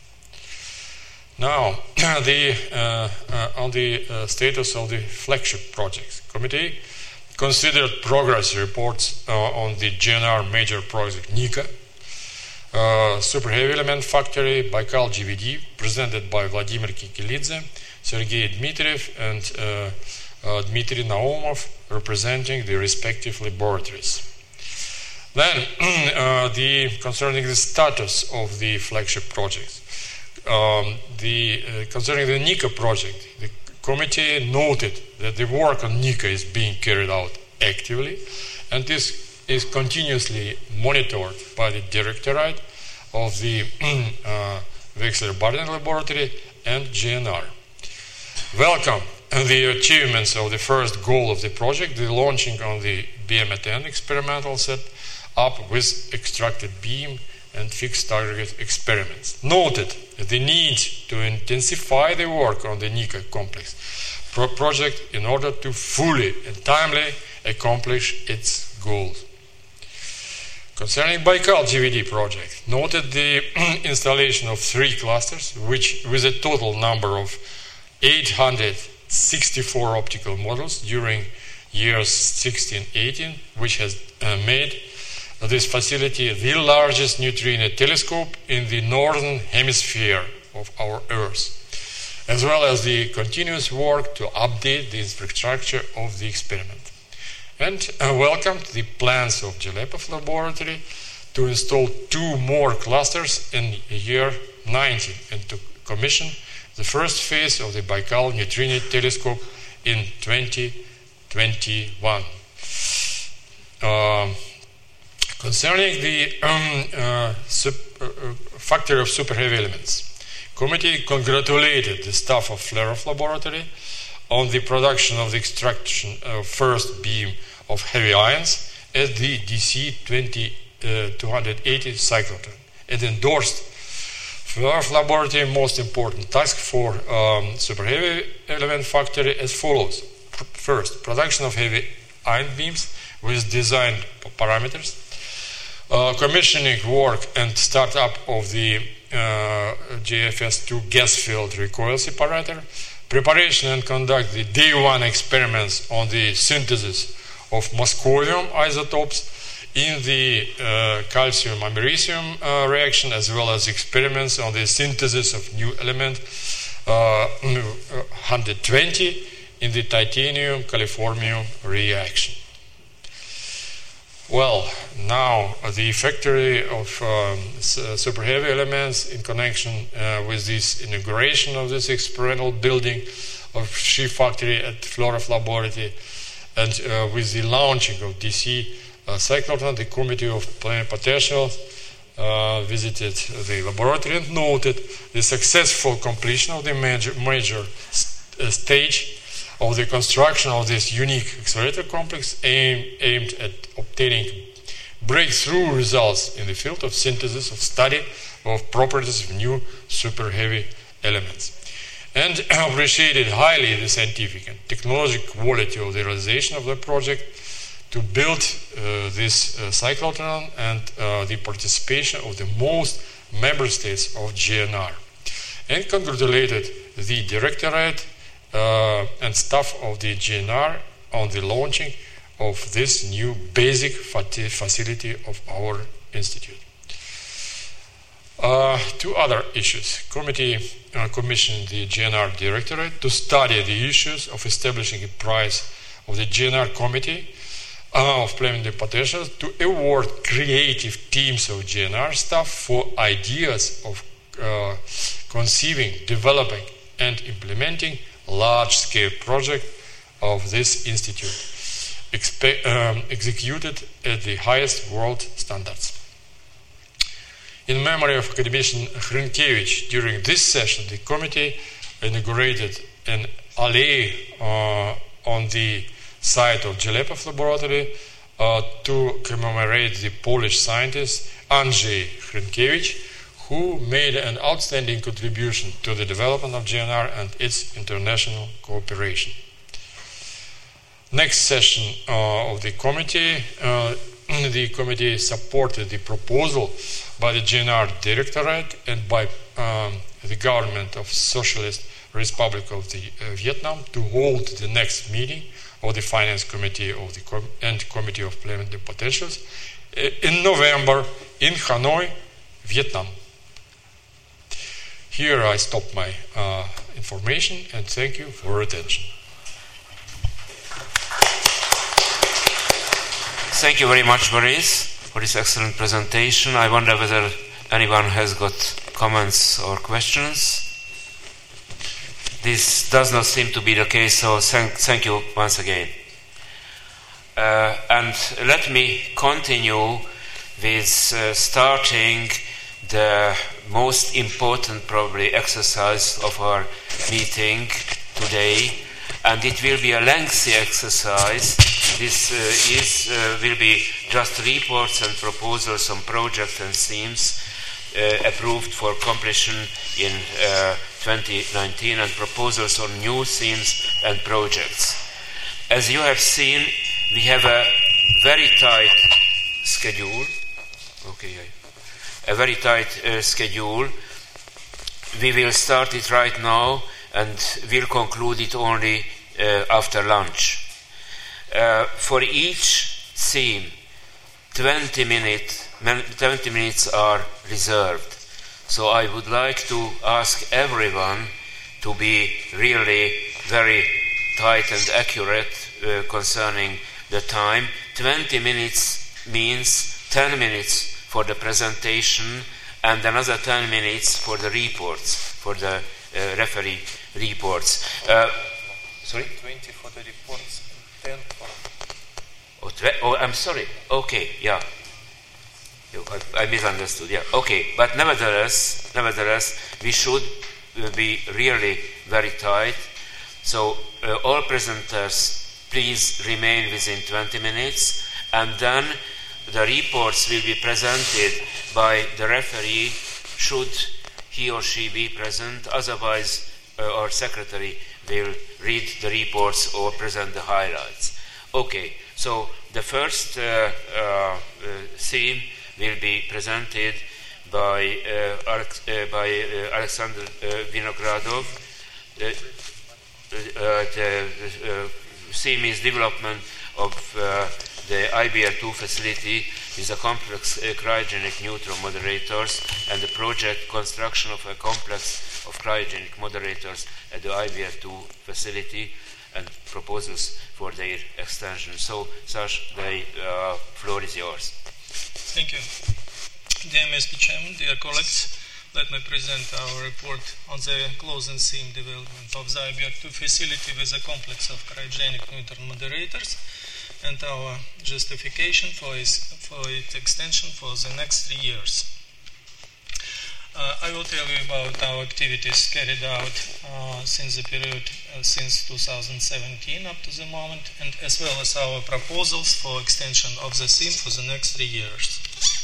Now, the, uh, uh, on the uh, status of the flagship projects. Committee considered progress reports uh, on the G N R major project NIKA, uh, Super Heavy Element Factory, Baikal G V D, presented by Vladimir Kikilidze, Sergei Dmitriev, and uh, uh, Dmitry Naumov, representing the respective laboratories. Then, uh, the, concerning the status of the flagship projects. Um, the, uh, concerning the NIKA project, the committee noted that the work on NIKA is being carried out actively, and this is continuously monitored by the Directorate of the uh, Wechsler-Barden Laboratory and G N R. Welcome the achievements of the first goal of the project, the launching on the B M ten experimental set up with extracted beam and fixed target experiments. Noted the need to intensify the work on the NIKA complex pro project in order to fully and timely accomplish its goals. Concerning Baikal G V D project, noted the installation of three clusters, which with a total number of eight hundred sixty-four optical models during years sixteen eighteen, which has uh, made this facility the largest neutrino telescope in the northern hemisphere of our Earth, as well as the continuous work to update the infrastructure of the experiment. And uh, welcomed the plans of Jelepov Laboratory to install two more clusters in year nineteen and to commission the first phase of the Baikal Neutrino Telescope in twenty twenty-one. Uh, concerning the um, uh, sub, uh, factory of super heavy elements, committee congratulated the staff of Flerov Laboratory on the production of the extraction of first beam of heavy ions at the D C two eighty cyclotron, and endorsed Flerov Laboratory most important task for um, super heavy element factory as follows. First, production of heavy ion beams with designed parameters, uh, commissioning work and startup of the uh, J F S two gas field recoil separator, preparation and conduct the day one experiments on the synthesis of moscovium isotopes in the uh, calcium americium uh, reaction, as well as experiments on the synthesis of new element uh, one hundred twenty in the titanium californium reaction. Well, now uh, the factory of um, super heavy elements in connection uh, with this inauguration of this experimental building of Shi factory at Flerov Laboratory, and uh, with the launching of D C uh, cyclotron, the Committee of Plenipotential uh, visited the laboratory and noted the successful completion of the major, major st uh, stage of the construction of this unique accelerator complex aim, aimed at obtaining breakthrough results in the field of synthesis of study of properties of new super heavy elements, and appreciated highly the scientific and technological quality of the realization of the project to build uh, this uh, cyclotron and uh, the participation of the most member states of G N R, and congratulated the Directorate uh, and staff of the G N R on the launching of this new basic facility of our institute. Uh, two other issues. Committee uh, commissioned the G N R Directorate to study the issues of establishing a prize of the G N R Committee uh, of Planetary Potential to award creative teams of G N R staff for ideas of uh, conceiving, developing, and implementing large-scale project of this institute, expe um, executed at the highest world standards. In memory of academician Hrynkevich, during this session, the committee inaugurated an alley uh, on the site of Jelepov Laboratory uh, to commemorate the Polish scientist Andrzej Hrynkiewicz, who made an outstanding contribution to the development of G N R and its international cooperation. Next session uh, of the committee, uh, the committee supported the proposal by the G N R Directorate and by um, the government of Socialist Republic of the uh, Vietnam to hold the next meeting of the Finance Committee of the Com- and Committee of Implementing Potentials uh, in November in Hanoi, Vietnam. Here I stop my uh, information and thank you for your attention. Thank you very much, Boris, for this excellent presentation. I wonder whether anyone has got comments or questions. This does not seem to be the case, so thank, thank you once again. Uh, and let me continue with uh, starting the most important, probably, exercise of our meeting today, and it will be a lengthy exercise. This uh, is uh, will be just reports and proposals on projects and themes uh, approved for completion in uh, twenty nineteen, and proposals on new themes and projects. As you have seen, we have a very tight schedule. Okay. A very tight uh, schedule. We will start it right now and we'll conclude it only uh, after lunch. Uh, for each theme, twenty minutes, twenty minutes are reserved. So I would like to ask everyone to be really very tight and accurate uh, concerning the time. twenty minutes means ten minutes for the presentation and another ten minutes for the reports, for the uh, referee reports. Uh, sorry? twenty for the reports, ten for... Oh, tw- oh, I'm sorry. Okay, yeah. I, I misunderstood, yeah. Okay, but nevertheless, nevertheless, we should uh, be really very tight. So uh, all presenters, please remain within twenty minutes, and then the reports will be presented by the referee should he or she be present. Otherwise, uh, our secretary will read the reports or present the highlights. Okay, so the first uh, uh, uh, theme will be presented by, uh, Alex, uh, by uh, Alexander uh, Vinogradov. Uh, uh, the uh, theme is development of uh, the I B R two facility is a complex uh, cryogenic neutron moderators, and the project construction of a complex of cryogenic moderators at the I B R two facility and proposals for their extension. So, Sash, the uh, floor is yours. Thank you. Dear Mister Chairman, dear colleagues, let me present our report on the closing theme development of the I B R two facility with a complex of cryogenic neutron moderators and our justification for its, for its extension for the next three years. Uh, I will tell you about our activities carried out uh, since the period uh, since two thousand seventeen up to the moment, and as well as our proposals for extension of the theme for the next three years.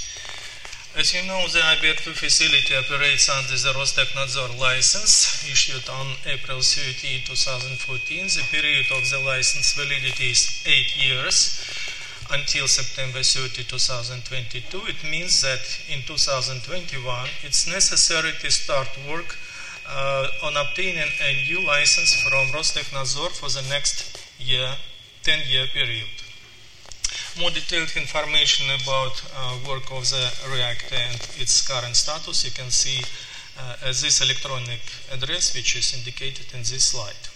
As you know, the I B R two facility operates under the Rostechnadzor license issued on April thirtieth, twenty fourteen. The period of the license validity is eight years until September thirtieth, twenty twenty-two. It means that in two thousand twenty-one it's necessary to start work uh, on obtaining a new license from Rostechnadzor for the next year, ten-year period. More detailed information about uh, work of the reactor and its current status you can see uh, at this electronic address, which is indicated in this slide.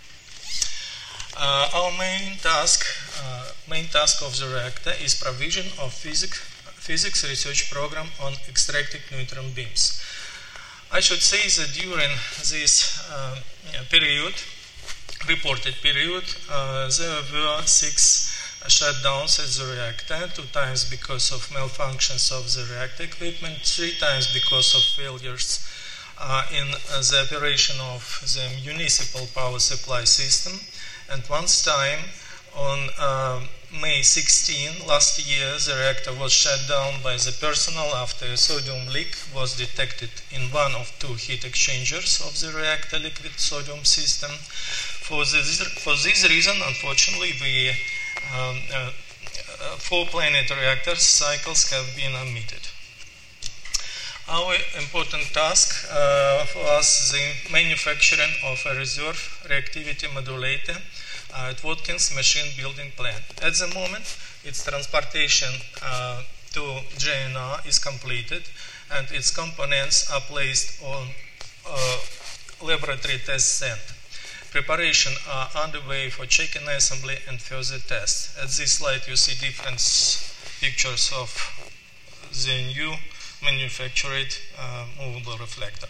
Uh, our main task, uh, main task of the reactor is provision of physics, physics research program on extracted neutron beams. I should say that during this uh, period, reported period, uh, there were six shutdowns at the reactor, two times because of malfunctions of the reactor equipment, three times because of failures uh, in uh, the operation of the municipal power supply system, and once time on uh, May sixteenth last year, the reactor was shut down by the personnel after a sodium leak was detected in one of two heat exchangers of the reactor liquid sodium system. For this, for this reason, unfortunately, the um, uh, four planet reactors cycles have been omitted. Our important task uh, for us is the manufacturing of a reserve reactivity modulator uh, at Watkins machine building plant. At the moment, its transportation uh, to J N R is completed and its components are placed on uh, laboratory test stand. Preparation are underway for checking assembly and further tests. At this slide you see different pictures of the new manufactured uh, movable reflector.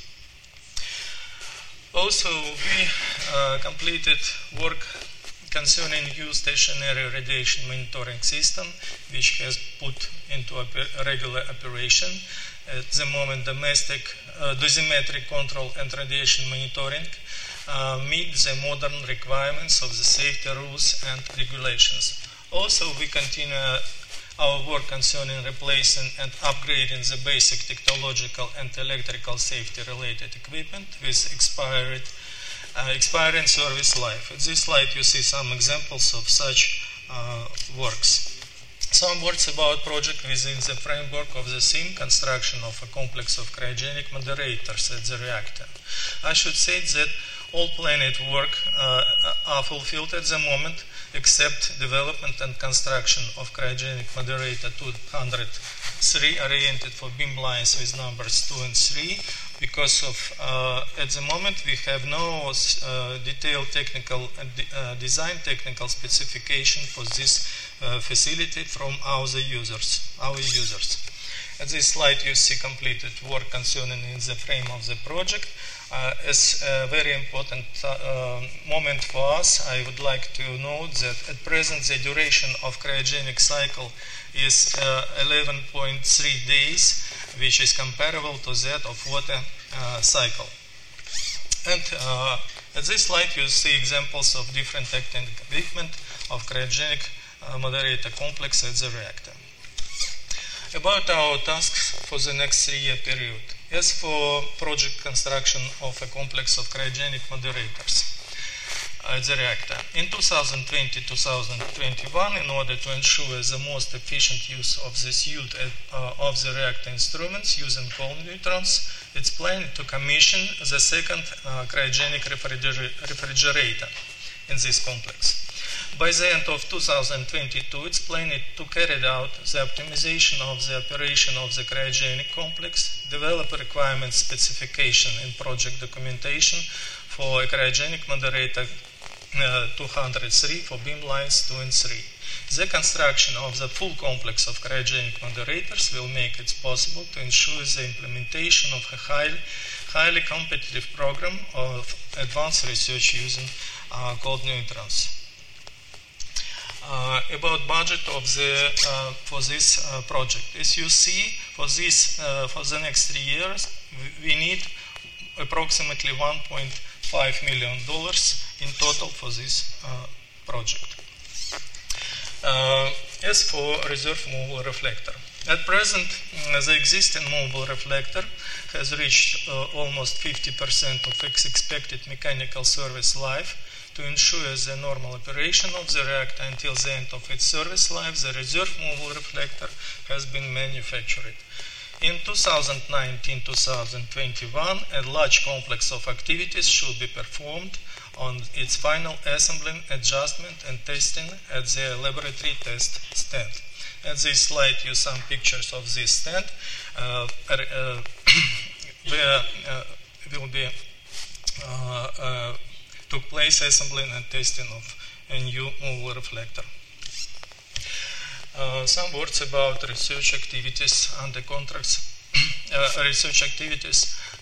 Also, we uh, completed work concerning new stationary radiation monitoring system, which has put into oper regular operation. At the moment, domestic uh, dosimetric control and radiation monitoring uh, meet the modern requirements of the safety rules and regulations. Also, we continue our work concerning replacing and upgrading the basic technological and electrical safety-related equipment with expired, uh, expiring service life. At this slide, you see some examples of such uh, works. Some words about project within the framework of the theme construction of a complex of cryogenic moderators at the reactor. I should say that all planned work uh, are fulfilled at the moment, except development and construction of cryogenic moderator two hundred three oriented for beam lines with numbers two and three, because of uh, at the moment we have no uh, detailed technical uh, de uh, design technical specification for this uh, facility from our users. Our users. At this slide you see completed work concerning in the frame of the project. Uh, as a very important uh, moment for us, I would like to note that at present the duration of cryogenic cycle is uh, eleven point three days, which is comparable to that of water uh, cycle. And uh, at this slide you see examples of different acting equipment of cryogenic uh, moderator complex at the reactor. About our tasks for the next three-year period. As for project construction of a complex of cryogenic moderators at the reactor, in two thousand twenty to two thousand twenty-one, in order to ensure the most efficient use of the suite uh, of the reactor instruments using cold neutrons, it's planned to commission the second uh, cryogenic refriger refrigerator in this complex. By the end of two thousand twenty-two, it's planned to carry out the optimization of the operation of the cryogenic complex, develop a requirement specification and project documentation for a cryogenic moderator uh, two hundred three for beam lines two and three. The construction of the full complex of cryogenic moderators will make it possible to ensure the implementation of a highly, highly competitive program of advanced research using uh, cold neutrons. Uh, about budget of the uh, for this uh, project, as you see, for this uh, for the next three years, we need approximately one point five million dollars in total for this uh, project. Uh, as for reserve movable reflector, at present uh, the existing movable reflector has reached uh, almost fifty percent of its expected mechanical service life. To ensure the normal operation of the reactor until the end of its service life, the reserve movable reflector has been manufactured. In two thousand nineteen to two thousand twenty-one, a large complex of activities should be performed on its final assembling, adjustment and testing at the laboratory test stand. At this slide you see some pictures of this stand uh, uh, where uh, will be uh, uh, took place assembling and testing of a new movable reflector. Uh, some words about research activities under contracts. uh, research activities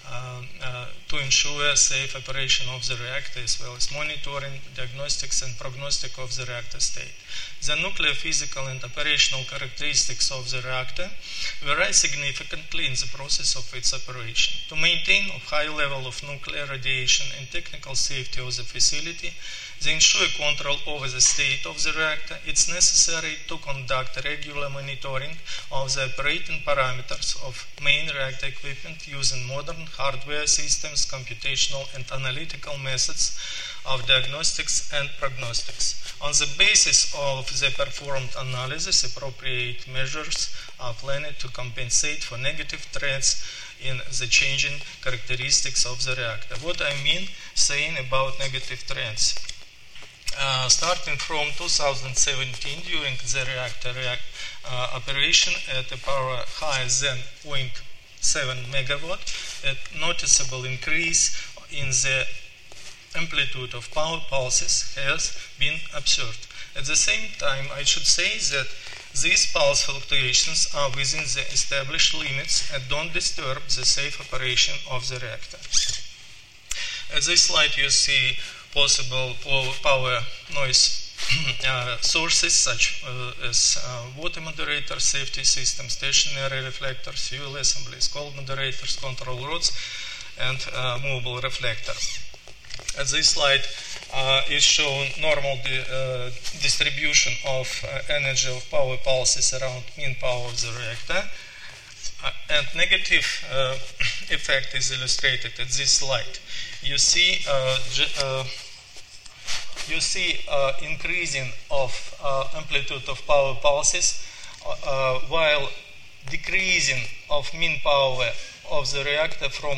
uh, uh, to ensure safe operation of the reactor, as well as monitoring, diagnostics, and prognostic of the reactor state. The nuclear physical and operational characteristics of the reactor vary significantly in the process of its operation. To maintain a high level of nuclear radiation and technical safety of the facility, to ensure control over the state of the reactor, it's necessary to conduct regular monitoring of the operating parameters of main reactor equipment using modern hardware systems, computational and analytical methods of diagnostics and prognostics. On the basis of the performed analysis, appropriate measures are planned to compensate for negative trends in the changing characteristics of the reactor. What I mean saying about negative trends? Uh, starting from two thousand seventeen, during the reactor react, uh, operation at a power higher than zero point seven megawatt, a noticeable increase in the amplitude of power pulses has been observed. At the same time, I should say that these pulse fluctuations are within the established limits and don't disturb the safe operation of the reactor. At this slide, you see possible power noise uh, sources such uh, as uh, water moderator, safety system, stationary reflectors, fuel assemblies, cold moderators, control rods, and uh, movable reflector. At this slide uh, is shown normal di uh, distribution of uh, energy of power pulses around mean power of the reactor, uh, and negative uh, effect is illustrated at this slide. You see, uh, uh, you see uh, increasing of uh, amplitude of power pulses, uh, while decreasing of mean power of the reactor from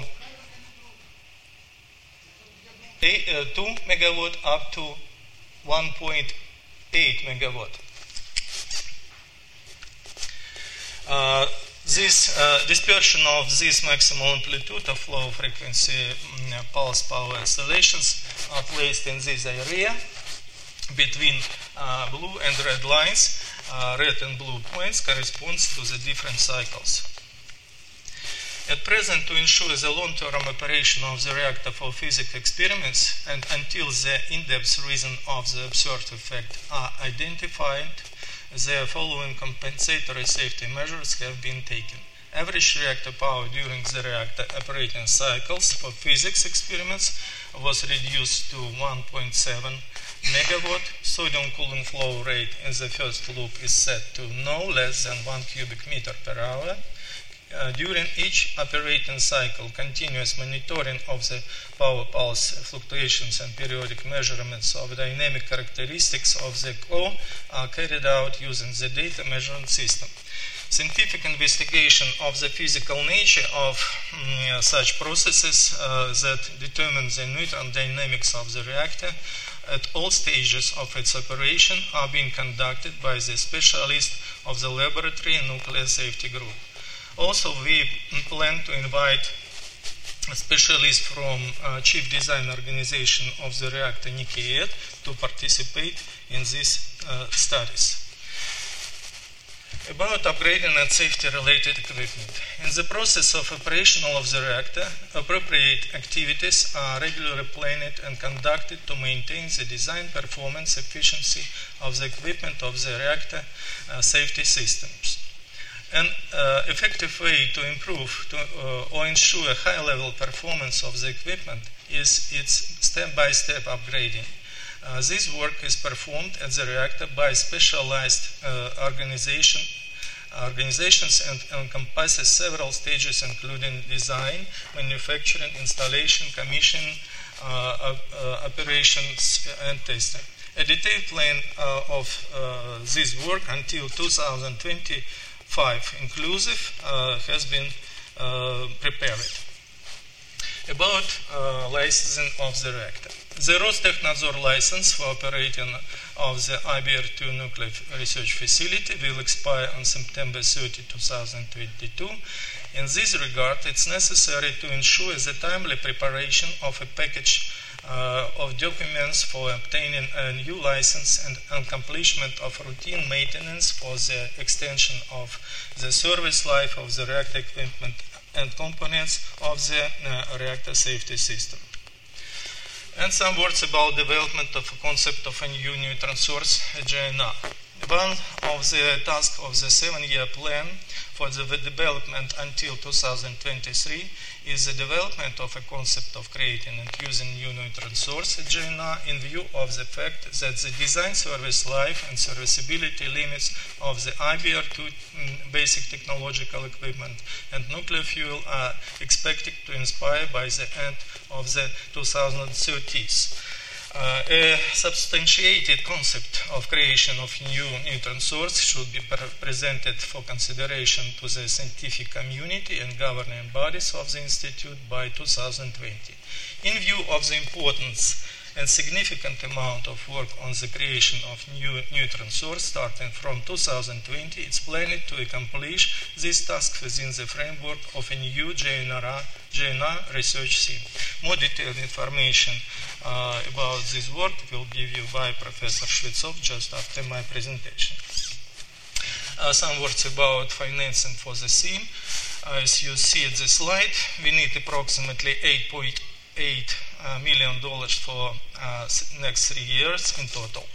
two megawatt up to one point eight megawatt. Uh, this uh, dispersion of this maximum amplitude of low frequency um, pulse power oscillations are placed in this area between uh, blue and red lines. Uh, red and blue points corresponds to the different cycles. At present, to ensure the long-term operation of the reactor for physics experiments and until the in-depth reason of the observed effect are identified, the following compensatory safety measures have been taken. Average reactor power during the reactor operating cycles for physics experiments was reduced to one point seven megawatt. Sodium cooling flow rate in the first loop is set to no less than one cubic meter per hour. Uh, during each operating cycle, continuous monitoring of the power pulse fluctuations and periodic measurements of dynamic characteristics of the core are carried out using the data measurement system. Scientific investigation of the physical nature of um, such processes uh, that determine the neutron dynamics of the reactor at all stages of its operation are being conducted by the specialists of the laboratory and nuclear safety group. Also, we plan to invite a specialist from uh, Chief Design Organization of the reactor, Nikki, to participate in these uh, studies. About upgrading and safety-related equipment. In the process of operational of the reactor, appropriate activities are regularly planned and conducted to maintain the design, performance, efficiency of the equipment of the reactor uh, safety systems. An uh, effective way to improve to, uh, or ensure high-level performance of the equipment is its step-by-step upgrading. Uh, this work is performed at the reactor by specialized uh, organization, organizations and encompasses several stages including design, manufacturing, installation, commissioning, uh, uh, operations, and testing. A detailed plan uh, of uh, this work until two thousand twenty-five inclusive uh, has been uh, prepared. About uh, licensing of the reactor. The Rostechnadzor license for operating of the I B R two nuclear research facility will expire on September thirtieth, two thousand twenty-two. In this regard, it's necessary to ensure the timely preparation of a package uh, of documents for obtaining a new license and accomplishment of routine maintenance for the extension of the service life of the reactor equipment and components of the uh, reactor safety system. And some words about development of a concept of a new neutron source, G N R. One of the tasks of the seven-year plan for the development until two thousand twenty-three is the development of a concept of creating and using new neutron source, G N R, in view of the fact that the design, service life, and serviceability limits of the I B R two mm, basic technological equipment and nuclear fuel are expected to expire by the end of the two thousand thirties. Uh, a substantiated concept of creation of new neutron source should be pre presented for consideration to the scientific community and governing bodies of the Institute by two thousand twenty. In view of the importance and significant amount of work on the creation of new neutron source starting from two thousand twenty, it's planned to accomplish this task within the framework of a new G N R, G N R research team. More detailed information uh, about this work will be given by Professor Shvetsov just after my presentation. Uh, some words about financing for the theme. Uh, as you see at the slide, we need approximately eight point eight uh, million dollars for uh, next three years in total.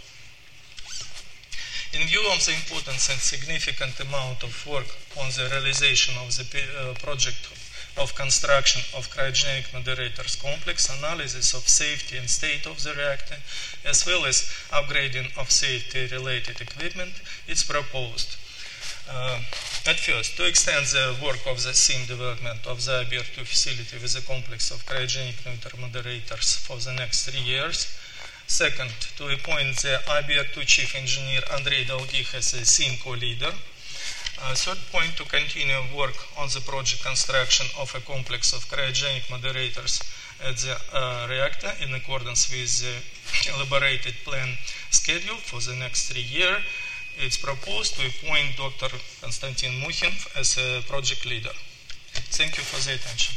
In view of the importance and significant amount of work on the realization of the uh, project of construction of cryogenic moderators complex, analysis of safety and state of the reactor, as well as upgrading of safety-related equipment, it's proposed. Uh, at first, to extend the work of the theme development of the I B R two facility with a complex of cryogenic neutron moderators for the next three years. Second, to appoint the I B R two chief engineer Andrei Dolgih as a theme co-leader. Uh, third point, to continue work on the project construction of a complex of cryogenic moderators at the uh, reactor in accordance with the elaborated plan schedule for the next three years. It's proposed to appoint Doctor Konstantin Mukhin as a project leader. Thank you for the attention.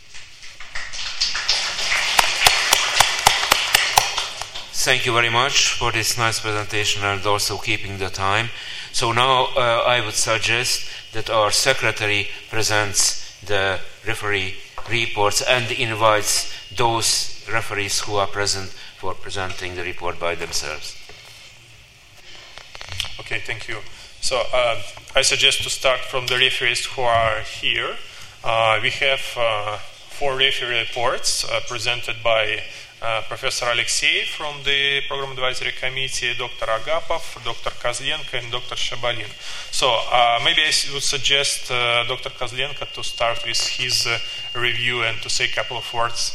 Thank you very much for this nice presentation and also keeping the time. So now uh, I would suggest that our secretary presents the referee reports and invites those referees who are present for presenting the report by themselves. Okay, thank you. So uh, I suggest to start from the referees who are here. Uh, we have uh, four referee reports uh, presented by uh, Professor Alexeyev from the Program Advisory Committee, Doctor Agapov, Doctor Kozlenko, and Doctor Shabalin. So uh, maybe I would suggest uh, Doctor Kozlenko to start with his uh, review and to say a couple of words.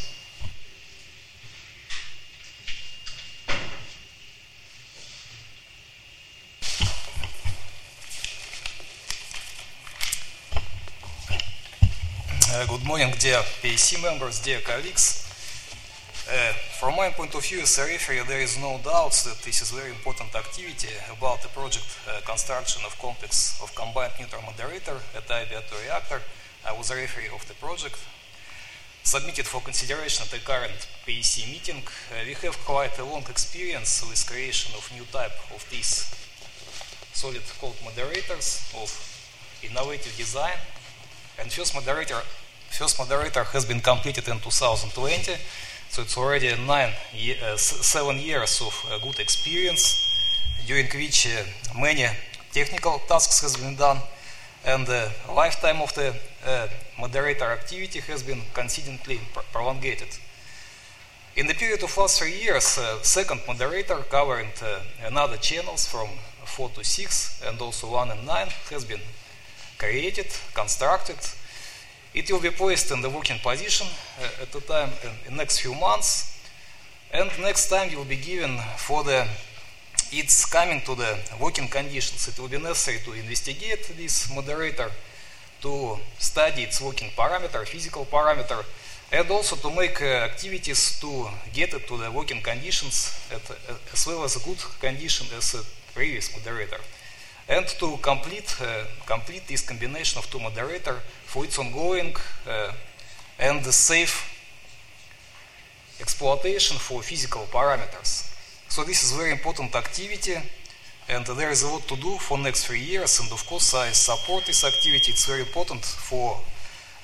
Uh, good morning, dear P A C members, dear colleagues. Uh, from my point of view as a referee, there is no doubt that this is a very important activity about the project uh, construction of complex of combined neutron moderator at I B R two reactor. I was a referee of the project. Submitted for consideration at the current P A C meeting. Uh, we have quite a long experience with creation of new type of these solid cold moderators of innovative design. And first moderator, first moderator has been completed in two thousand twenty, so it's already nine, uh, seven years of uh, good experience, during which uh, many technical tasks has been done, and the lifetime of the uh, moderator activity has been considerably pr prolonged. In the period of last three years, uh, second moderator covering uh, another channels from four to six and also one and nine has been created, constructed. It will be placed in the working position uh, at the time in the next few months, and next time it will be given for the its coming to the working conditions. It will be necessary to investigate this moderator, to study its working parameter, physical parameter, and also to make uh, activities to get it to the working conditions at, uh, as well as a good condition as a previous moderator. And to complete uh, complete this combination of two moderators for its ongoing uh, and safe exploitation for physical parameters. So this is a very important activity, and there is a lot to do for next three years. And of course, I support this activity. It's very important for uh,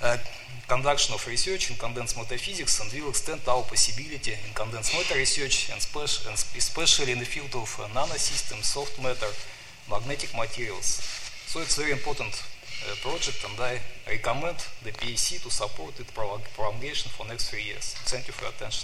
conduction of research in condensed matter physics and will extend our possibility in condensed matter research, and, speci and especially in the field of uh, nanosystems, soft matter, magnetic materials. So it's a very important uh, project, and I recommend the P A C to support its prolongation for next three years. Thank you for your attention.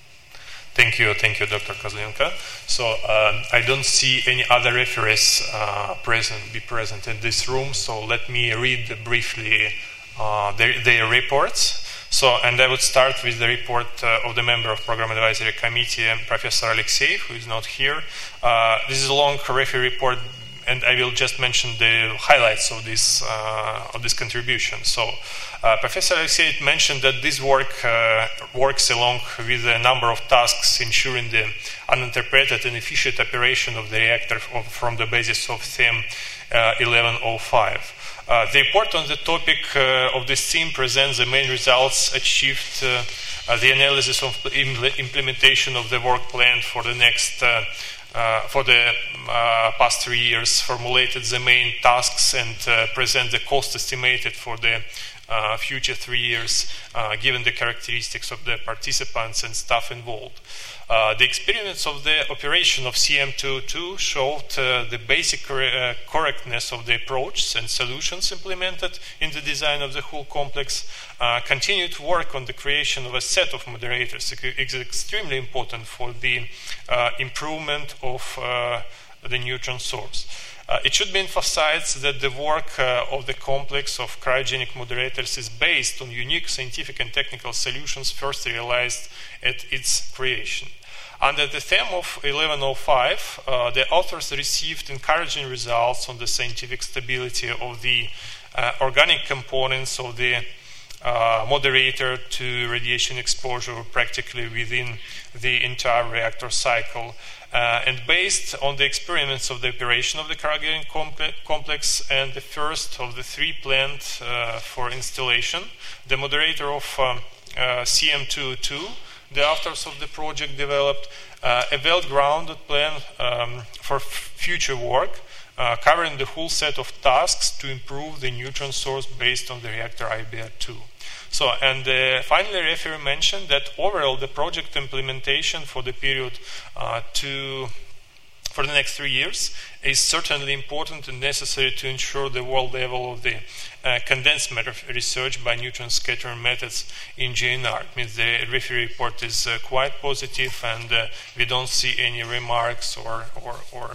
Thank you, thank you, Doctor Kozlenko. So um, I don't see any other referees uh, present, be present in this room. So let me read briefly uh, their, their reports. So, and I would start with the report uh, of the member of Program Advisory Committee, Professor Alexeyev, who is not here. Uh, this is a long referee report, and I will just mention the highlights of this uh, of this contribution. So, uh, Professor Alexeyev mentioned that this work uh, works along with a number of tasks ensuring the uninterpreted and efficient operation of the reactor of, from the basis of theme uh, eleven oh five. Uh, the report on the topic uh, of this theme presents the main results achieved, uh, uh, the analysis of the impl implementation of the work plan for the next uh, Uh, for the uh, past three years, formulated the main tasks, and uh, present the cost estimated for the uh, future three years, uh, given the characteristics of the participants and staff involved. Uh, the experiments of the operation of C M two oh two showed uh, the basic cor uh, correctness of the approach and solutions implemented in the design of the whole complex. Uh, continued work on the creation of a set of moderators is extremely important for the uh, improvement of uh, the neutron source. Uh, it should be emphasized that the work uh, of the complex of cryogenic moderators is based on unique scientific and technical solutions first realized at its creation. Under the theme of eleven oh five, uh, the authors received encouraging results on the scientific stability of the uh, organic components of the uh, moderator to radiation exposure practically within the entire reactor cycle. Uh, and based on the experiments of the operation of the cryogenic comple complex and the first of the three planned uh, for installation, the moderator of um, uh, C M two oh two, the authors of the project developed uh, a well-grounded plan um, for future work, uh, covering the whole set of tasks to improve the neutron source based on the reactor I B R two. So, and uh, finally, referee mentioned that overall the project implementation for the period uh, to for the next three years is certainly important and necessary to ensure the world level of the uh, condensed matter research by neutron scattering methods in G N R. It means the referee report is uh, quite positive, and uh, we don't see any remarks or or, or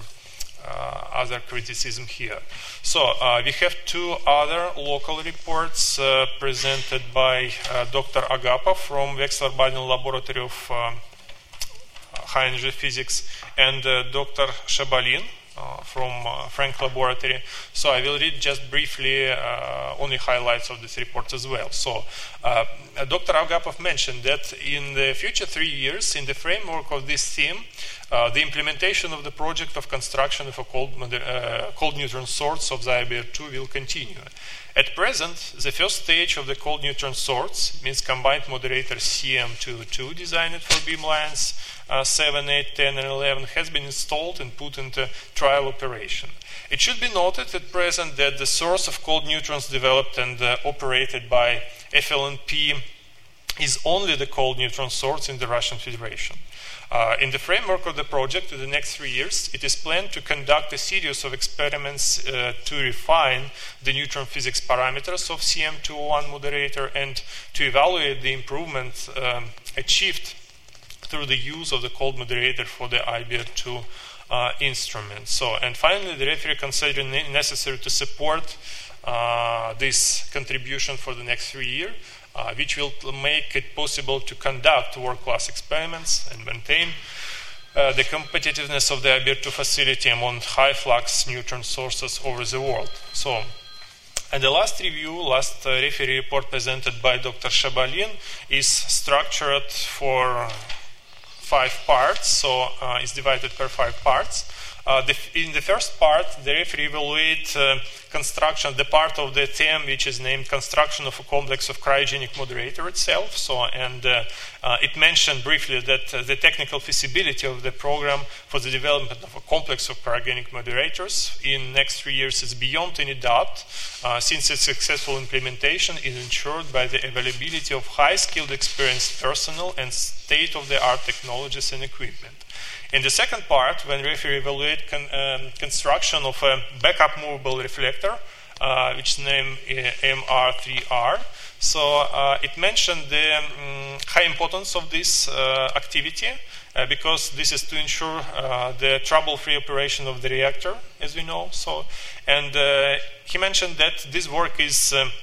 Uh, other criticism here. So uh, we have two other local reports uh, presented by uh, Doctor Agapov from Wechsler-Biden Laboratory of uh, High Energy Physics and uh, Doctor Shabalin uh, from uh, Frank Laboratory. So I will read just briefly uh, only highlights of this report as well. So uh, Doctor Agapov mentioned that in the future three years, in the framework of this theme, Uh, the implementation of the project of construction of a cold, uh, cold neutron source of the I B R two will continue. At present, the first stage of the cold neutron source, means combined moderator C M two oh two designed for beamlines uh, seven, eight, ten, and eleven, has been installed and put into trial operation. It should be noted at present that the source of cold neutrons developed and uh, operated by F L N P is only the cold neutron source in the Russian Federation. Uh, in the framework of the project, in the next three years, it is planned to conduct a series of experiments uh, to refine the neutron physics parameters of C M two oh one moderator and to evaluate the improvement um, achieved through the use of the cold moderator for the I B R two uh, instrument. So, and finally, the referee considered necessary to support uh, this contribution for the next three years. Uh, which will make it possible to conduct world-class experiments and maintain uh, the competitiveness of the I B R two facility among high-flux neutron sources over the world. So, and the last review, last uh, referee report presented by Doctor Shabalin is structured for five parts, so uh, it's divided per five parts. Uh, the, in the first part, the referee evaluates uh, construction, the part of the theme which is named construction of a complex of cryogenic moderator itself. So, and uh, uh, it mentioned briefly that uh, the technical feasibility of the program for the development of a complex of cryogenic moderators in next three years is beyond any doubt, uh, since its successful implementation is ensured by the availability of high-skilled, experienced personnel and state-of-the-art technologies and equipment. In the second part, when referee evaluate con um, construction of a backup movable reflector, uh, which is named uh, M R three R, so uh, it mentioned the um, high importance of this uh, activity uh, because this is to ensure uh, the trouble-free operation of the reactor, as we know. So, and uh, he mentioned that this work is um,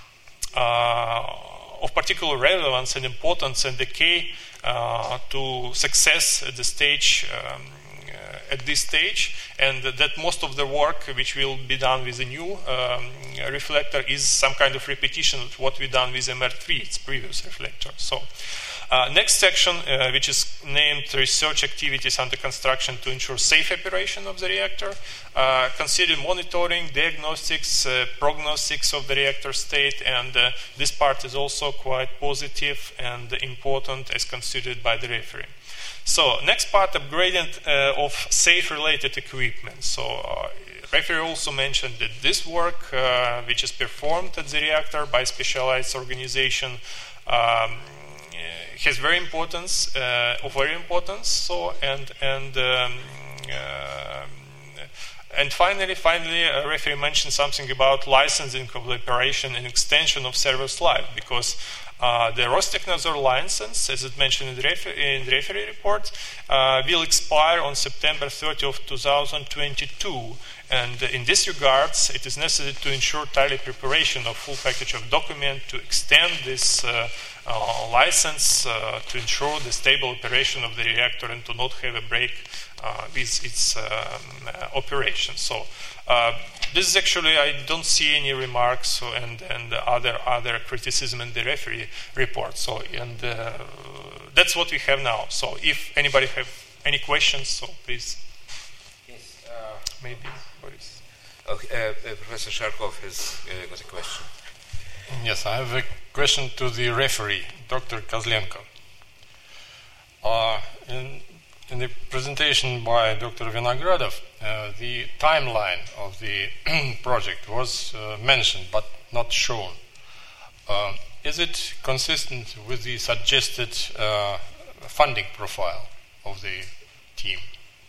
uh, of particular relevance and importance and the key Uh, to success at the stage, um, uh, at this stage, and that most of the work which will be done with the new um, reflector is some kind of repetition of what we done with M R three, its previous reflector. So, uh, next section, uh, which is named research activities under construction to ensure safe operation of the reactor, uh, consider monitoring, diagnostics, uh, prognostics of the reactor state, and uh, this part is also quite positive and important as considered by the referee. So, next part, upgrading uh, of safe-related equipment. So, uh, referee also mentioned that this work, uh, which is performed at the reactor by specialized organization, um, has very importance, uh, of very importance. So, and and um, uh, and finally, finally, a referee mentioned something about licensing of the operation and extension of service life, because uh, the Rostechnadzor license, as it mentioned in the, refer in the referee report, uh, will expire on September thirtieth, two thousand twenty-two. And in this regards, it is necessary to ensure timely preparation of full package of document to extend this uh, uh, license uh, to ensure the stable operation of the reactor and to not have a break uh, with its um, uh, operation. So uh, this is actually, I don't see any remarks so, and, and other other criticism in the referee report. So and uh, that's what we have now. So if anybody have any questions, so please. Yes, uh, maybe. Okay, uh, uh, Professor Sharkov has uh, got a question. Yes, I have a question to the referee, Doctor Kozlenko. Uh, in, in the presentation by Doctor Vinogradov, uh, the timeline of the project was uh, mentioned but not shown. Uh, is it consistent with the suggested uh, funding profile of the team?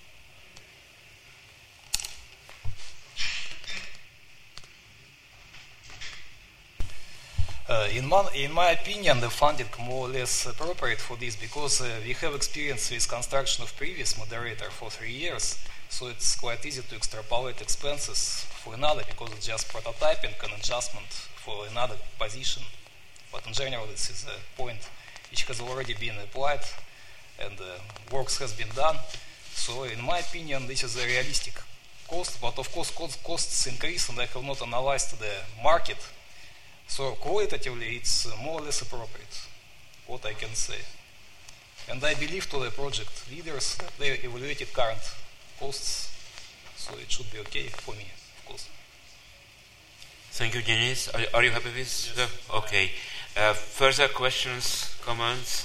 Uh, in, my, in my opinion, the funding more or less appropriate for this because uh, we have experience with construction of previous moderator for three years, so it's quite easy to extrapolate expenses for another because it's just prototyping and adjustment for another position. But in general, this is a point which has already been applied and uh, works has been done. So in my opinion, this is a realistic cost, but of course cost, costs increase and I have not analyzed the market. So qualitatively, it's more or less appropriate, what I can say. And I believe to the project leaders that they evaluated current costs, so it should be okay for me, of course. Thank you, Denis. Are, are you happy with yes. the? Okay. Uh, further questions, comments?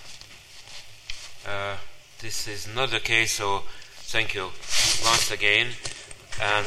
Uh, this is not the case, so thank you once again. And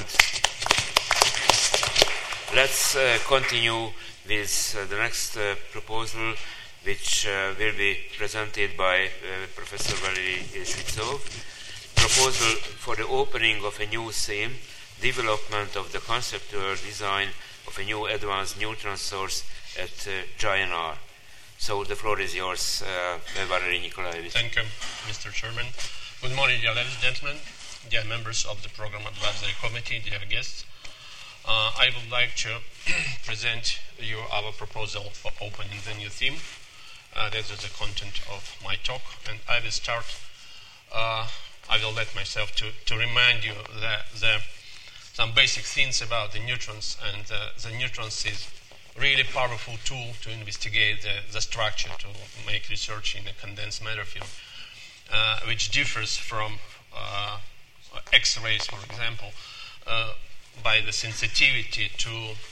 let's uh, continue with uh, the next uh, proposal, which uh, will be presented by uh, Professor Valery Shvetsov. Proposal for the opening of a new theme, development of the conceptual design of a new advanced neutron source at uh, G N R. So the floor is yours, uh, Valery Nikolaevich. Thank you, Mister Chairman. Good morning, dear ladies and gentlemen, dear members of the Program Advisory Committee, dear guests. Uh, I would like to present you our proposal for opening the new theme. Uh, this is the content of my talk, and I will start. Uh, I will let myself to, to remind you that the, some basic things about the neutrons, and uh, the neutrons is really powerful tool to investigate the, the structure, to make research in a condensed matter field, uh, which differs from uh, X-rays, for example, uh, by the sensitivity to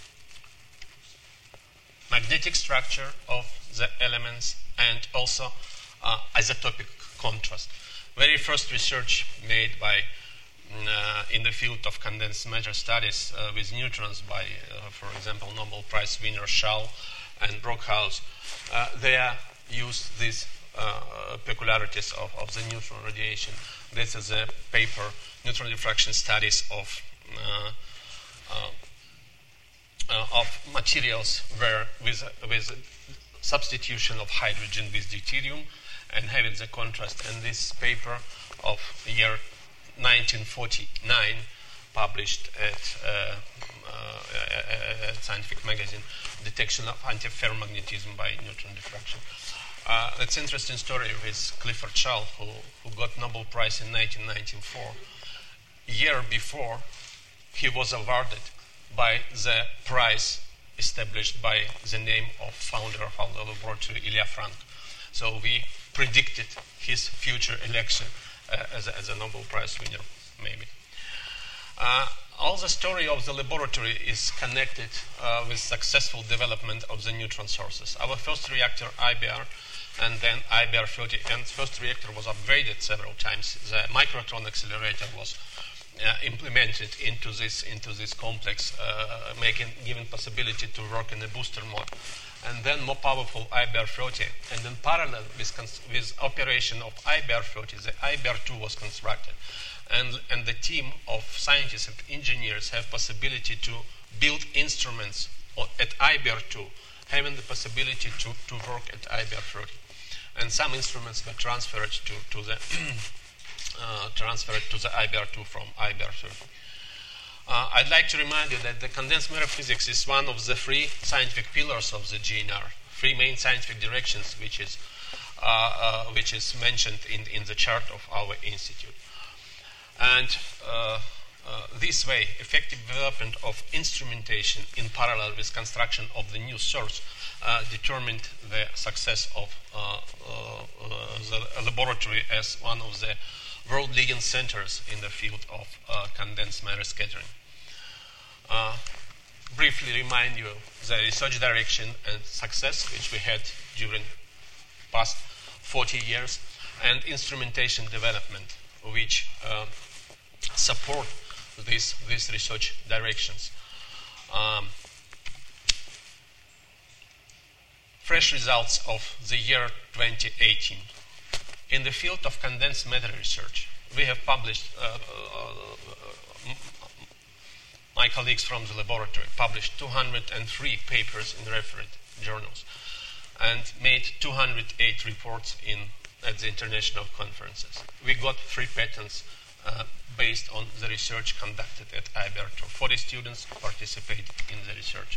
magnetic structure of the elements and also uh, isotopic contrast. Very first research made by uh, in the field of condensed matter studies uh, with neutrons by, uh, for example, Nobel Prize winner Schall and Brockhaus. Uh, they use these uh, peculiarities of, of the neutron radiation. This is a paper, Neutron Diffraction Studies of uh, uh, uh, of materials where with with substitution of hydrogen with deuterium and having the contrast. And this paper of year nineteen forty-nine, published at uh, uh, a scientific magazine, Detection of Antiferromagnetism by Neutron Diffraction. Uh, it's an interesting story with Clifford Schall, who, who got Nobel Prize in nineteen ninety-four. A year before, he was awarded by the prize established by the name of founder of our laboratory, Ilya Frank. So we predicted his future election uh, as, a, as a Nobel Prize winner, maybe. Uh, all the story of the laboratory is connected uh, with successful development of the neutron sources. Our first reactor, I B R, and then I B R thirty, and first reactor was upgraded several times. The microtron accelerator was uh, implemented into this into this complex, uh, making given possibility to work in a booster mode. And then more powerful I B R thirty, and in parallel with, with operation of I B R thirty, the I B R two was constructed. And, and the team of scientists and engineers have possibility to build instruments at I B R two, having the possibility to, to work at I B R thirty. And some instruments were transferred to, to the uh, transferred to the I B R two from I B R thirty. Uh, I'd like to remind you that the condensed matter physics is one of the three scientific pillars of the G N R, three main scientific directions, which is uh, uh, which is mentioned in in the chart of our institute. And uh, uh, this way, effective development of instrumentation in parallel with construction of the new source uh, determined the success of uh, uh, uh, the laboratory as one of the world leading centers in the field of uh, condensed matter scattering. Uh, briefly remind you the research direction and success which we had during past forty years, and instrumentation development which uh, support these, these research directions. Um, fresh results of the year twenty eighteen. In the field of condensed matter research, we have published, uh, uh, my colleagues from the laboratory published two hundred three papers in referred journals and made two hundred eight reports in at the international conferences. We got three patents uh, based on the research conducted at I B R two. forty students participated in the research.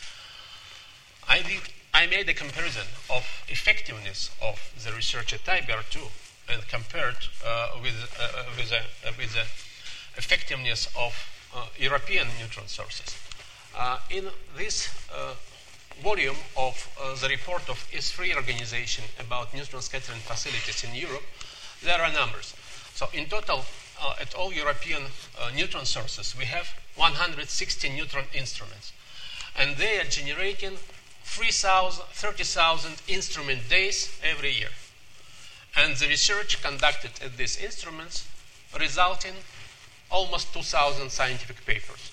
I, did, I made a comparison of effectiveness of the research at I B R two and compared uh, with, uh, with, the, uh, with the effectiveness of uh, European neutron sources. Uh, in this uh, volume of uh, the report of E S three organization about neutron scattering facilities in Europe, there are numbers. So in total, uh, at all European uh, neutron sources, we have one hundred sixty neutron instruments. And they are generating thirty thousand instrument days every year. And the research conducted at these instruments result in almost two thousand scientific papers.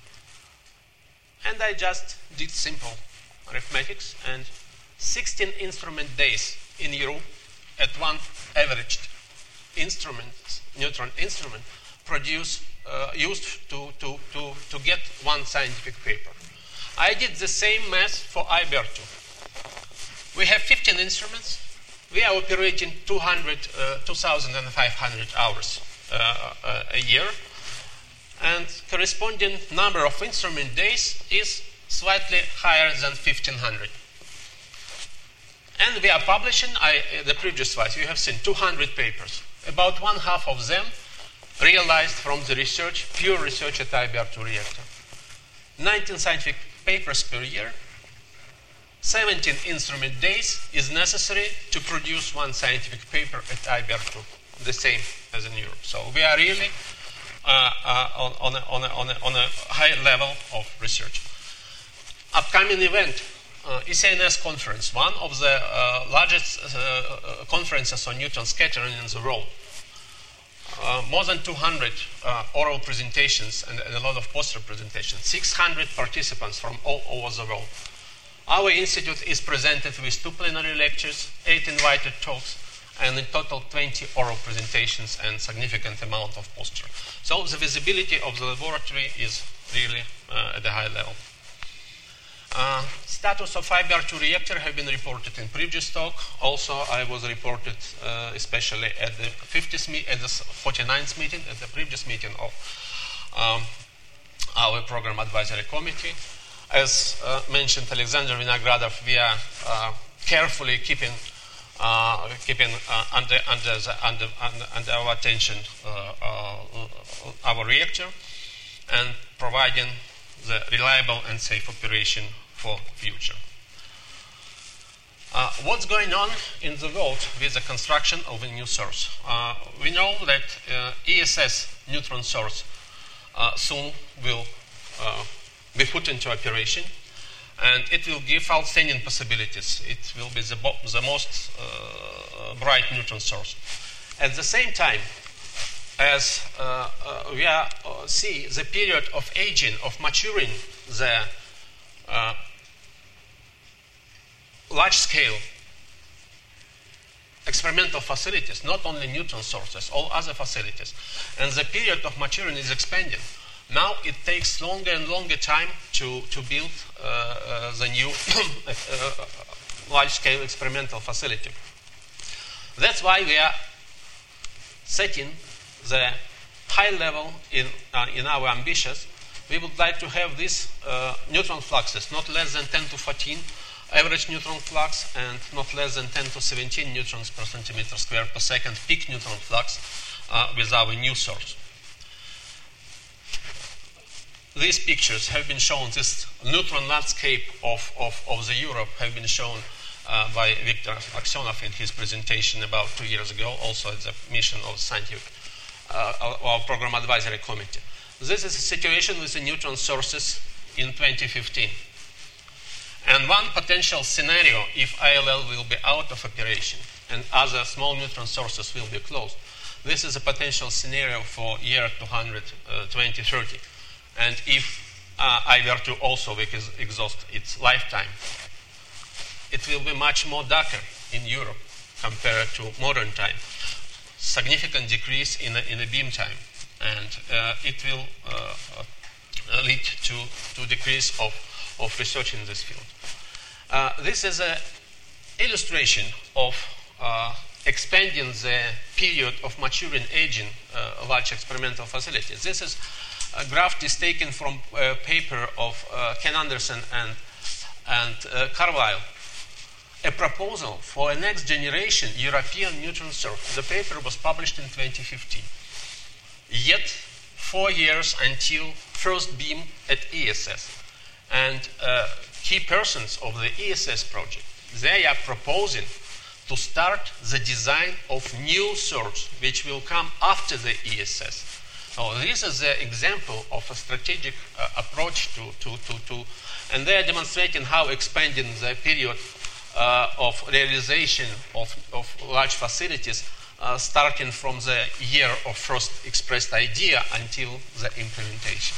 And I just did simple arithmetics, and sixteen instrument days in Europe at one averaged instrument, neutron instrument, produce uh, used to, to, to, to get one scientific paper. I did the same math for I B R two. We have fifteen instruments. We are operating two thousand five hundred hours uh, uh, a year, and corresponding number of instrument days is slightly higher than fifteen hundred. And we are publishing, I, the previous slide, you have seen two hundred papers. About one half of them realized from the research, pure research at I B R two reactor. nineteen scientific papers per year, seventeen instrument days is necessary to produce one scientific paper at I B R two, the same as in Europe. So we are really uh, uh, on, on, a, on, a, on, a, on a high level of research. Upcoming event, uh, E C N S conference, one of the uh, largest uh, conferences on neutron scattering in the world. Uh, more than two hundred uh, oral presentations and, and a lot of poster presentations, six hundred participants from all over the world. Our institute is presented with two plenary lectures, eight invited talks, and in total twenty oral presentations and significant amount of poster. So the visibility of the laboratory is really uh, at a high level. Uh, status of I B R two reactor have been reported in previous talk. Also, I was reported uh, especially at the fiftieth me- at the forty-ninth meeting, at the previous meeting of um, our program advisory committee. As uh, mentioned, Alexander Vinogradov, we are uh, carefully keeping uh, keeping uh, under under, the, under under under our attention uh, uh, our reactor and providing the reliable and safe operation for future. Uh, what's going on in the world with the construction of a new source? Uh, we know that uh, E S S neutron source uh, soon will uh, be put into operation, and it will give outstanding possibilities. It will be the, bo- the most uh, bright neutron source. At the same time, as uh, uh, we are, uh, see the period of aging, of maturing the uh, large-scale experimental facilities, not only neutron sources, all other facilities, and the period of maturing is expanding. Now it takes longer and longer time to, to build uh, uh, the new uh, large-scale experimental facility. That's why we are setting the high level in, uh, in our ambitions. We would like to have these uh, neutron fluxes, not less than ten to fourteen average neutron flux, and not less than ten to seventeen neutrons per centimeter square per second peak neutron flux uh, with our new source. These pictures have been shown, this neutron landscape of, of, of the Europe have been shown uh, by Viktor Aksionov in his presentation about two years ago, also at the mission of scientific, uh, our program advisory committee. This is a situation with the neutron sources in twenty fifteen. And one potential scenario, if I L L will be out of operation and other small neutron sources will be closed, this is a potential scenario for year twenty thirty. And if uh, I B R two also will exhaust its lifetime, it will be much more darker in Europe compared to modern time. Significant decrease in the, in the beam time, and uh, it will uh, uh, lead to, to decrease of, of research in this field. Uh, this is an illustration of uh, expanding the period of maturing aging uh, large experimental facilities. This is a graph is taken from a paper of uh, Ken Anderson and, and uh, Carlisle, a proposal for a next generation European neutron source. The paper was published in twenty fifteen. Yet, four years until first beam at E S S. And uh, key persons of the E S S project, they are proposing to start the design of new source which will come after the E S S. So this is the example of a strategic uh, approach to, to, to, to, and they are demonstrating how expanding the period uh, of realization of, of large facilities uh, starting from the year of first expressed idea until the implementation.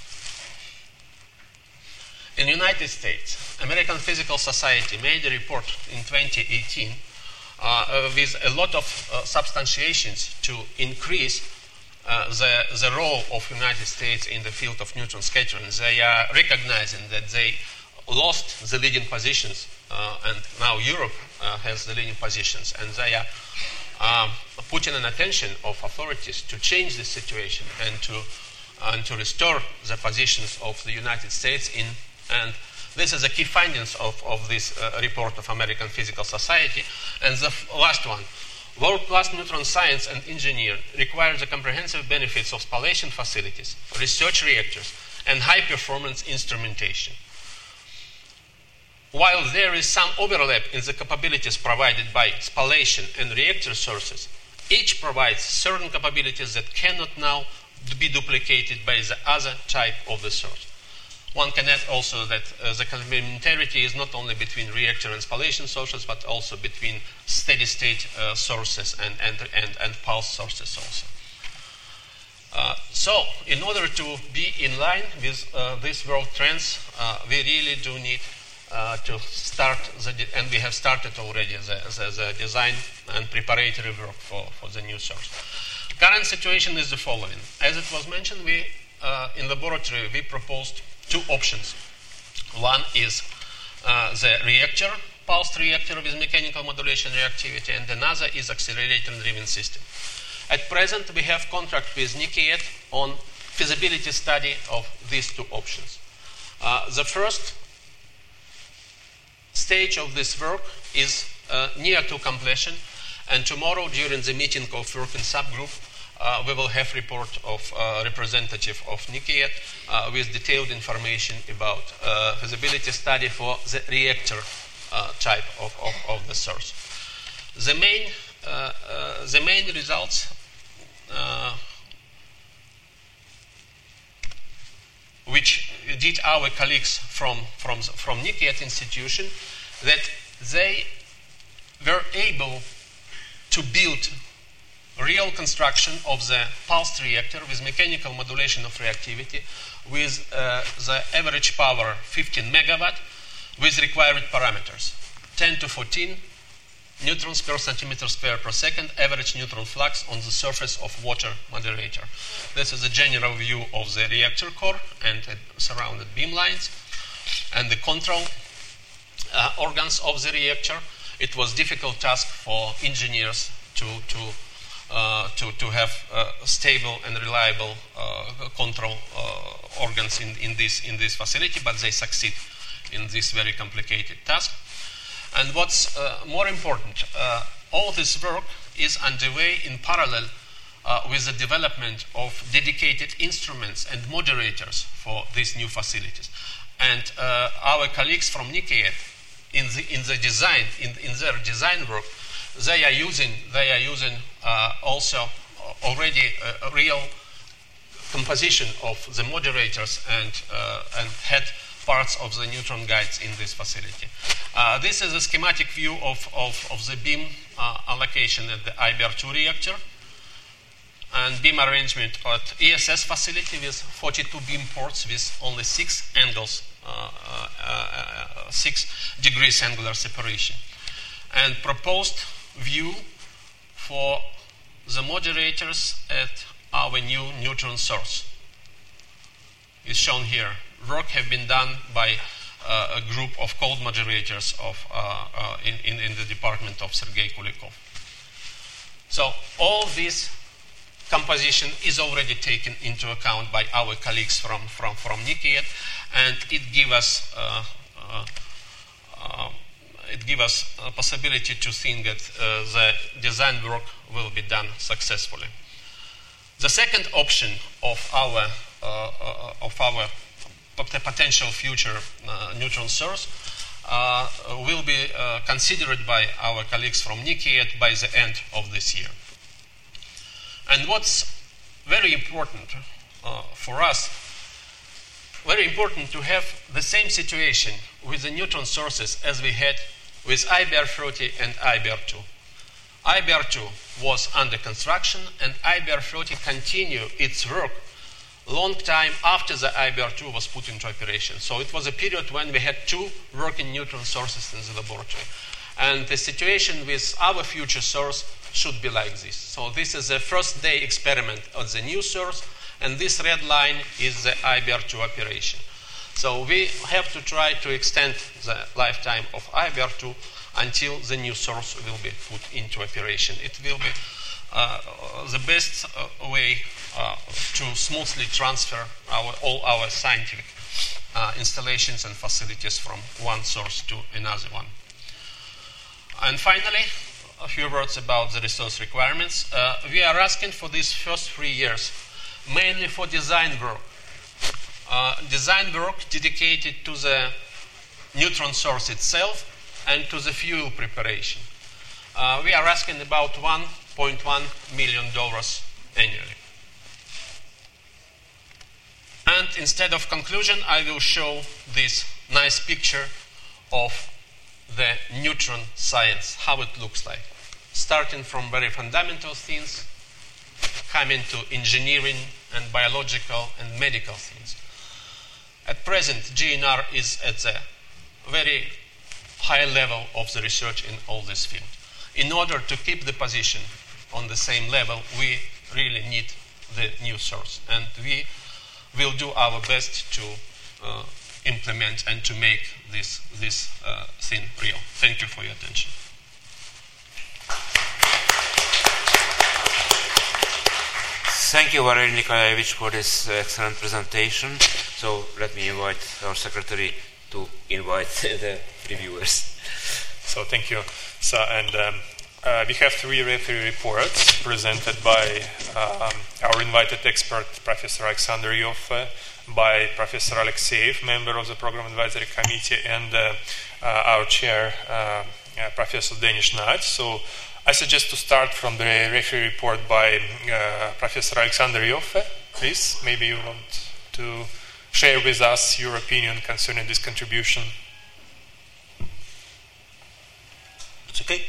In the United States, American Physical Society made a report in twenty eighteen uh, uh, with a lot of uh, substantiations to increase uh, the, the role of the United States in the field of neutron scattering. They are recognizing that they lost the leading positions, uh, and now Europe uh, has the leading positions, and they are um, putting an attention of authorities to change the situation and to, uh, and to restore the positions of the United States in. And this is the key findings of, of this uh, report of American Physical Society. And the f- last one, world-class neutron science and engineering require the comprehensive benefits of spallation facilities, research reactors, and high-performance instrumentation. While there is some overlap in the capabilities provided by spallation and reactor sources, each provides certain capabilities that cannot now be duplicated by the other type of the source. One can add also that uh, the complementarity is not only between reactor and spallation sources, but also between steady-state uh, sources and, and, and, and pulse sources also. Uh, so, in order to be in line with uh, these world trends, uh, we really do need uh, to start, the de- and we have started already the, the, the design and preparatory work for, for the new source. Current situation is the following. As it was mentioned, we uh, in laboratory we proposed two options. One is uh, the reactor, pulsed reactor with mechanical modulation reactivity, and another is accelerator-driven system. At present, we have contract with NIKEAT on feasibility study of these two options. Uh, the first stage of this work is uh, near to completion, and tomorrow during the meeting of working subgroup, uh, we will have report of uh, representative of NIKEAT uh, with detailed information about uh, feasibility study for the reactor uh, type of, of, of the source. The main, uh, uh, the main results Uh, which did our colleagues from, from, from NIKEAT institution, that they were able to build real construction of the pulsed reactor with mechanical modulation of reactivity with uh, the average power fifteen megawatt with required parameters ten to fourteen neutrons per centimeter square per second, average neutron flux on the surface of water moderator. This is a general view of the reactor core and uh, surrounded beam lines and the control uh, organs of the reactor. It was a difficult task for engineers to, to, uh, to, to have uh, stable and reliable uh, control uh, organs in, in, this, in this facility, but they succeed in this very complicated task. And what's uh, more important, uh, all this work is underway in parallel uh, with the development of dedicated instruments and moderators for these new facilities. And uh, our colleagues from NIKEAT, in the in the design, in, in their design work, they are using they are using uh, also already a, a real composition of the moderators and uh, and head parts of the neutron guides in this facility. Uh, this is a schematic view of, of, of the beam uh, allocation at the I B R two reactor and beam arrangement at E S S facility with forty-two beam ports with only six angles, uh, uh, uh, six degrees angular separation. And proposed view for the moderators at our new neutron source is shown here. Work have been done by uh, a group of cold moderators of, uh, uh, in, in, in the department of Sergei Kulikov. So all this composition is already taken into account by our colleagues from, from, from NIKEAT, and it gives us uh, uh, uh, it gives us a possibility to think that uh, the design work will be done successfully. The second option of our uh, uh, of our the potential future uh, neutron source uh, will be uh, considered by our colleagues from NIKEAT by the end of this year. And what's very important uh, for us, very important to have the same situation with the neutron sources as we had with I B R thirty and I B R two. I B R two was under construction and I B R thirty continued its work long time after the I B R two was put into operation. So it was a period when we had two working neutron sources in the laboratory. And the situation with our future source should be like this. So this is the first day experiment of the new source, and this red line is the I B R two operation. So we have to try to extend the lifetime of I B R two until the new source will be put into operation. It will be uh, the best uh, way Uh, to smoothly transfer our, all our scientific uh, installations and facilities from one source to another one. And finally, a few words about the resource requirements. Uh, we are asking for these first three years mainly for design work. Uh, design work dedicated to the neutron source itself and to the fuel preparation. Uh, we are asking about one point one million dollars annually. And instead of conclusion, I will show this nice picture of the neutron science, how it looks like. Starting from very fundamental things, coming to engineering and biological and medical things. At present, G N R is at the very high level of the research in all this field. In order to keep the position on the same level, we really need the new source. And we will do our best to uh, implement and to make this, this uh, thing real. Thank you for your attention. Thank you, Valery Nikolaevich, for this excellent presentation. So let me invite our secretary to invite the reviewers. So thank you. So and um, uh, we have three referee reports presented by um, our invited expert, Professor Alexander Yoffe, by Professor Alexeyev, member of the Program Advisory Committee, and uh, uh, our chair, uh, uh, Professor Denis Nat. So I suggest to start from the referee report by uh, Professor Alexander Yoffe. Please, maybe you want to share with us your opinion concerning this contribution. It's okay.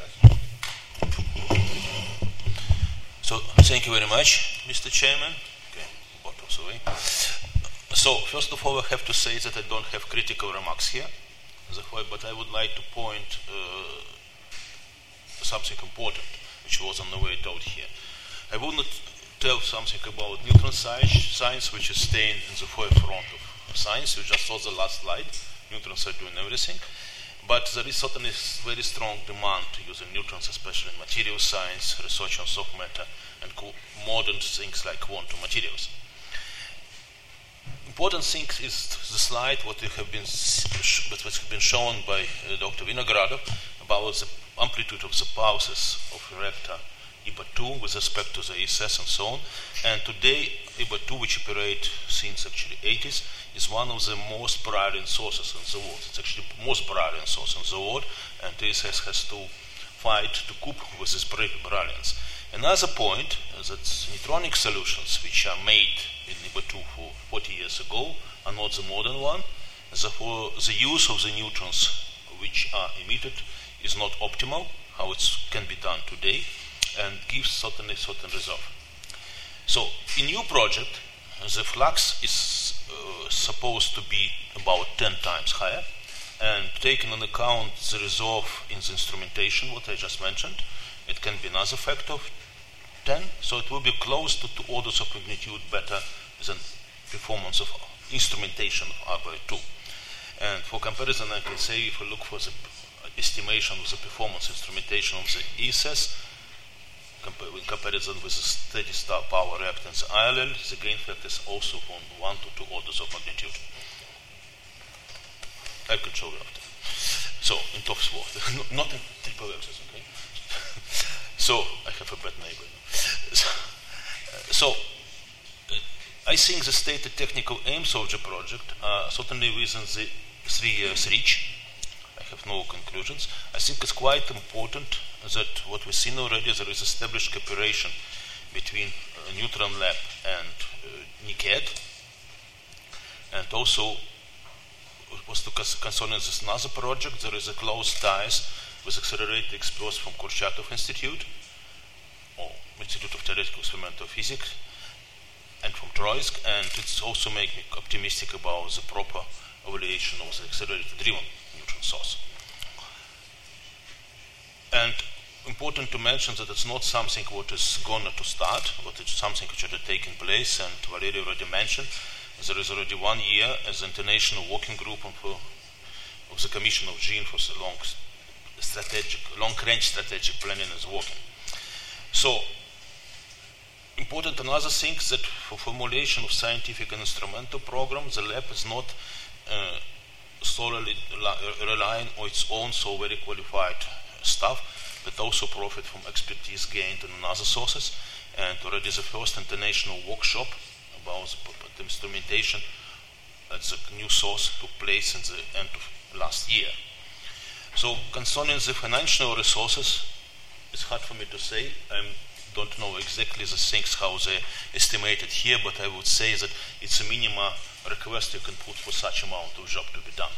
So, thank you very much, Mister Chairman. Okay, bottles away. So, first of all, I have to say that I don't have critical remarks here, but I would like to point uh, something important, which was on the way told here. I will not tell something about neutron science, which is staying in the forefront of science. You just saw the last slide. Neutrons are doing everything. But there is certainly very strong demand to use neutrons, especially in material science, research on soft matter, and modern things like quantum materials. Important thing is the slide what we have been what has been shown by uh, Doctor Vinogradov about the amplitude of the pulses of reactor I B A two with respect to the E S S and so on. And today, I B A two, which operates since actually eighties, is one of the most brilliant sources in the world. It's actually the most brilliant source in the world, and E S S has to fight to cope with this brilliance. Another point is that neutronic solutions, which are made in I B A two for forty years ago, are not the modern one. Therefore, the use of the neutrons which are emitted is not optimal, how it can be done today, and gives certainly certain result. So, in new project, the flux is uh, supposed to be about ten times higher, and taking into account the resolve in the instrumentation, what I just mentioned, it can be another factor of ten, so it will be close to two orders of magnitude better than performance of instrumentation of I B A two. And for comparison, I can say if we look for the estimation of the performance instrumentation of the E S S, in comparison with the steady state power reactance I L L, the gain factor is also from one to two orders of magnitude. I can show you after. So, in top sword, not in triple axis, okay? So, I have a bad neighbor. So, uh, I think the stated technical aims of the project are certainly within the three years reach. I have no conclusions. I think it's quite important that what we've seen already, there is established cooperation between uh, Neutron Lab and uh, NICAD. And also, was to concern this another project, there is a close ties with accelerated experts from Kurchatov Institute, or Institute of Theoretical Experimental Physics, and from Troitsk, and it's also making me optimistic about the proper evaluation of the accelerated driven neutron source. And important to mention that it's not something what is going to start, but it's something which is taking place, and Valery already mentioned, there is already one year as an international working group of, of the Commission of G N for the long strategic, long-range strategic planning is working. So, important another thing that for formulation of scientific and instrumental programs, the lab is not uh, solely relying on its own so very qualified staff, but also profit from expertise gained in other sources. And already the first international workshop about the, the instrumentation at the new source took place in the end of last year. So concerning the financial resources, it's hard for me to say. I'm don't know exactly the things how they estimated here, but I would say that it's a minimum request you can put for such amount of job to be done.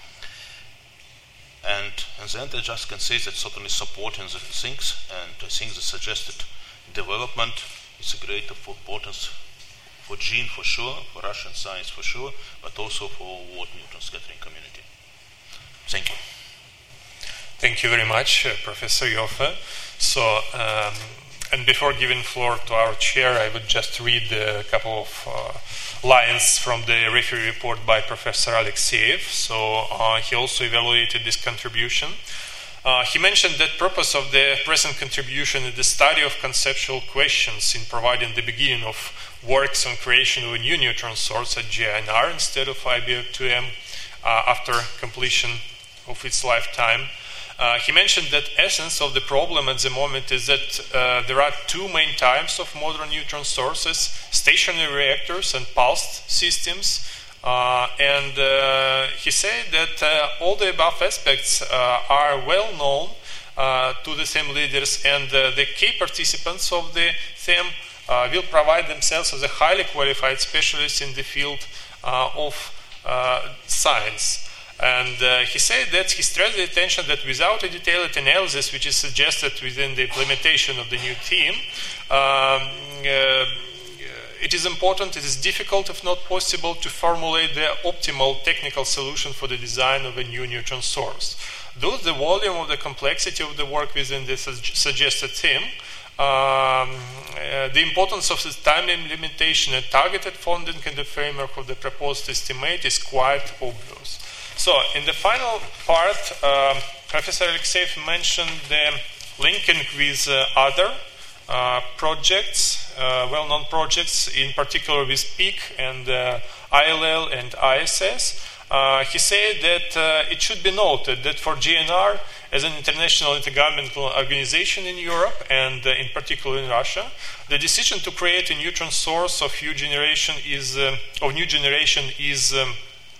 And in the end, I just can say that certainly supporting the things, and I think the suggested development is a great importance for Gene for sure, for Russian science for sure, but also for world neutron scattering community. Thank you. Thank you very much, uh, Professor Joffe. So, um, and before giving floor to our chair, I would just read a couple of uh, lines from the referee report by Professor Alexeyev. So uh, he also evaluated this contribution. Uh, he mentioned that purpose of the present contribution is the study of conceptual questions in providing the beginning of works on creation of a new neutron source at G I N R instead of I B R two M uh, after completion of its lifetime. Uh, he mentioned that essence of the problem at the moment is that uh, there are two main types of modern neutron sources, stationary reactors and pulsed systems. Uh, and uh, he said that uh, all the above aspects uh, are well known uh, to the theme leaders, and uh, the key participants of the theme uh, will provide themselves as a highly qualified specialists in the field uh, of uh, science. And uh, he said that he stressed the attention that without a detailed analysis, which is suggested within the implementation of the new theme, um, uh, it is important, it is difficult, if not possible, to formulate the optimal technical solution for the design of a new neutron source. Thus, the volume of the complexity of the work within the su- suggested theme, um, uh, the importance of the timely implementation and targeted funding in the framework of the proposed estimate is quite obvious. So, in the final part, uh, Professor Alexeyev mentioned the linking with uh, other uh, projects, uh, well-known projects, in particular with P E C and uh, I L L and I S S. Uh, he said that uh, it should be noted that for G N R, as an international intergovernmental organization in Europe and uh, in particular in Russia, the decision to create a neutron source of new generation is uh, of new generation is um,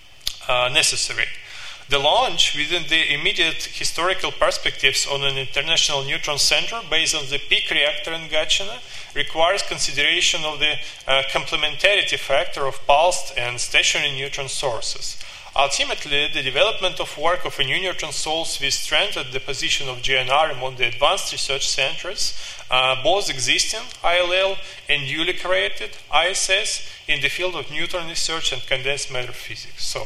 Uh, necessary. The launch within the immediate historical perspectives on an international neutron center based on the P E C reactor in Gatchina requires consideration of the uh, complementarity factor of pulsed and stationary neutron sources. Ultimately, the development of work of a new neutron source will strengthen the position of G N R among the advanced research centers, uh, both existing I L L and newly created I S S in the field of neutron research and condensed matter physics. So,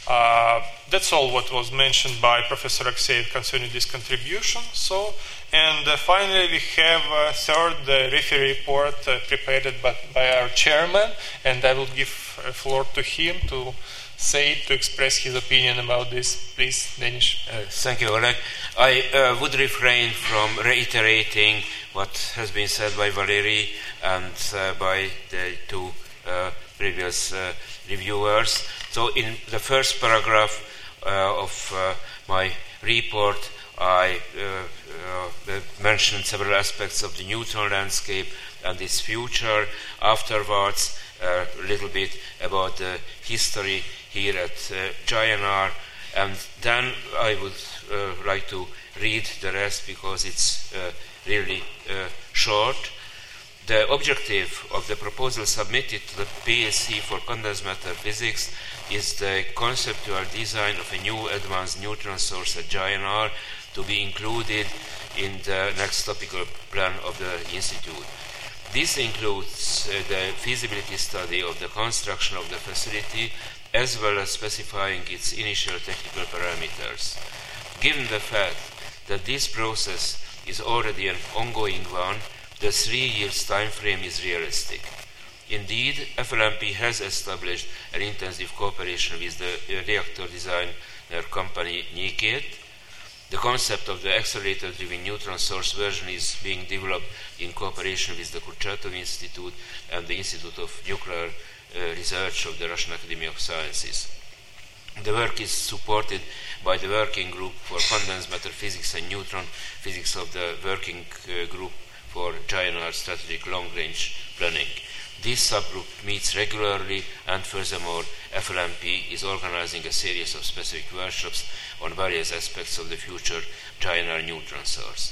Uh, that's all what was mentioned by Professor Alexeyev concerning this contribution. So, and uh, finally we have a third uh, referee report uh, prepared by, by our chairman, and I will give a floor to him to say, to express his opinion about this. Please, Denis. Uh, thank you, Oleg. I uh, would refrain from reiterating what has been said by Valery and uh, by the two uh, previous uh, reviewers. So in the first paragraph uh, of uh, my report, I uh, uh, mentioned several aspects of the neutron landscape and its future. Afterwards, uh, a little bit about the history here at uh, G I N R. And then I would uh, like to read the rest because it's uh, really uh, short. The objective of the proposal submitted to the P S C for condensed matter physics is the conceptual design of a new advanced neutron source at G I N R to be included in the next topical plan of the Institute. This includes uh, the feasibility study of the construction of the facility as well as specifying its initial technical parameters. Given the fact that this process is already an ongoing one, the three years time frame is realistic. Indeed, F L M P has established an intensive cooperation with the reactor designer company Niket. The concept of the accelerator-driven neutron source version is being developed in cooperation with the Kurchatov Institute and the Institute of Nuclear uh, Research of the Russian Academy of Sciences. The work is supported by the Working Group for Condensed Matter Physics and Neutron Physics of the Working uh, Group for G I N R Strategic Long-Range Planning. This subgroup meets regularly, and furthermore, F L M P is organizing a series of specific workshops on various aspects of the future G I N R neutron source.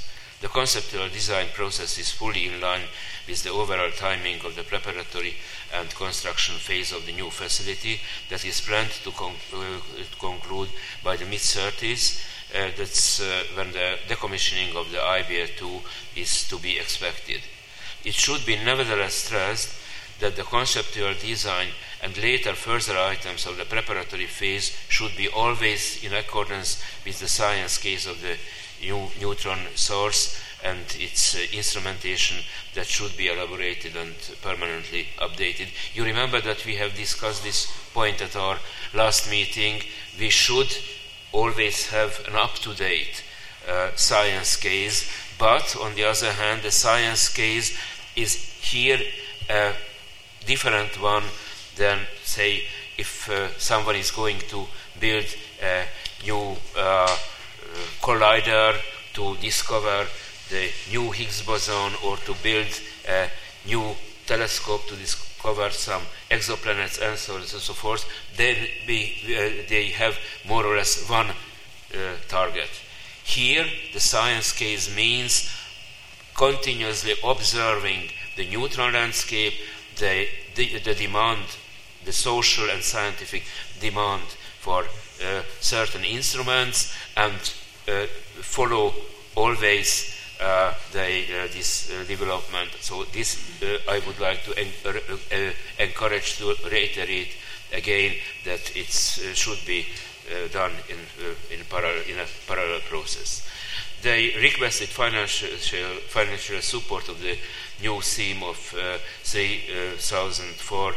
The conceptual design process is fully in line with the overall timing of the preparatory and construction phase of the new facility that is planned to con- uh, conclude by the mid thirties. Uh, that's uh, when the decommissioning of the I B R two is to be expected. It should be nevertheless stressed that the conceptual design and later further items of the preparatory phase should be always in accordance with the science case of the new neutron source and its uh, instrumentation that should be elaborated and permanently updated. You remember that we have discussed this point at our last meeting. We should always have an up-to-date uh, science case, but on the other hand, the science case is here a different one than, say, if uh, someone is going to build a new uh, collider to discover the new Higgs boson, or to build a new telescope to discover some exoplanets and so on and so forth. They, be, uh, they have more or less one uh, target. Here, the science case means continuously observing the neutron landscape, the, the, the demand, the social and scientific demand for uh, certain instruments, and uh, follow always uh, the, uh, this uh, development. So this uh, I would like to en- uh, encourage to reiterate again that it uh, should be uh, done in, uh, in, parallel, in a parallel process. They requested financial, financial support of the new theme of uh, three thousand four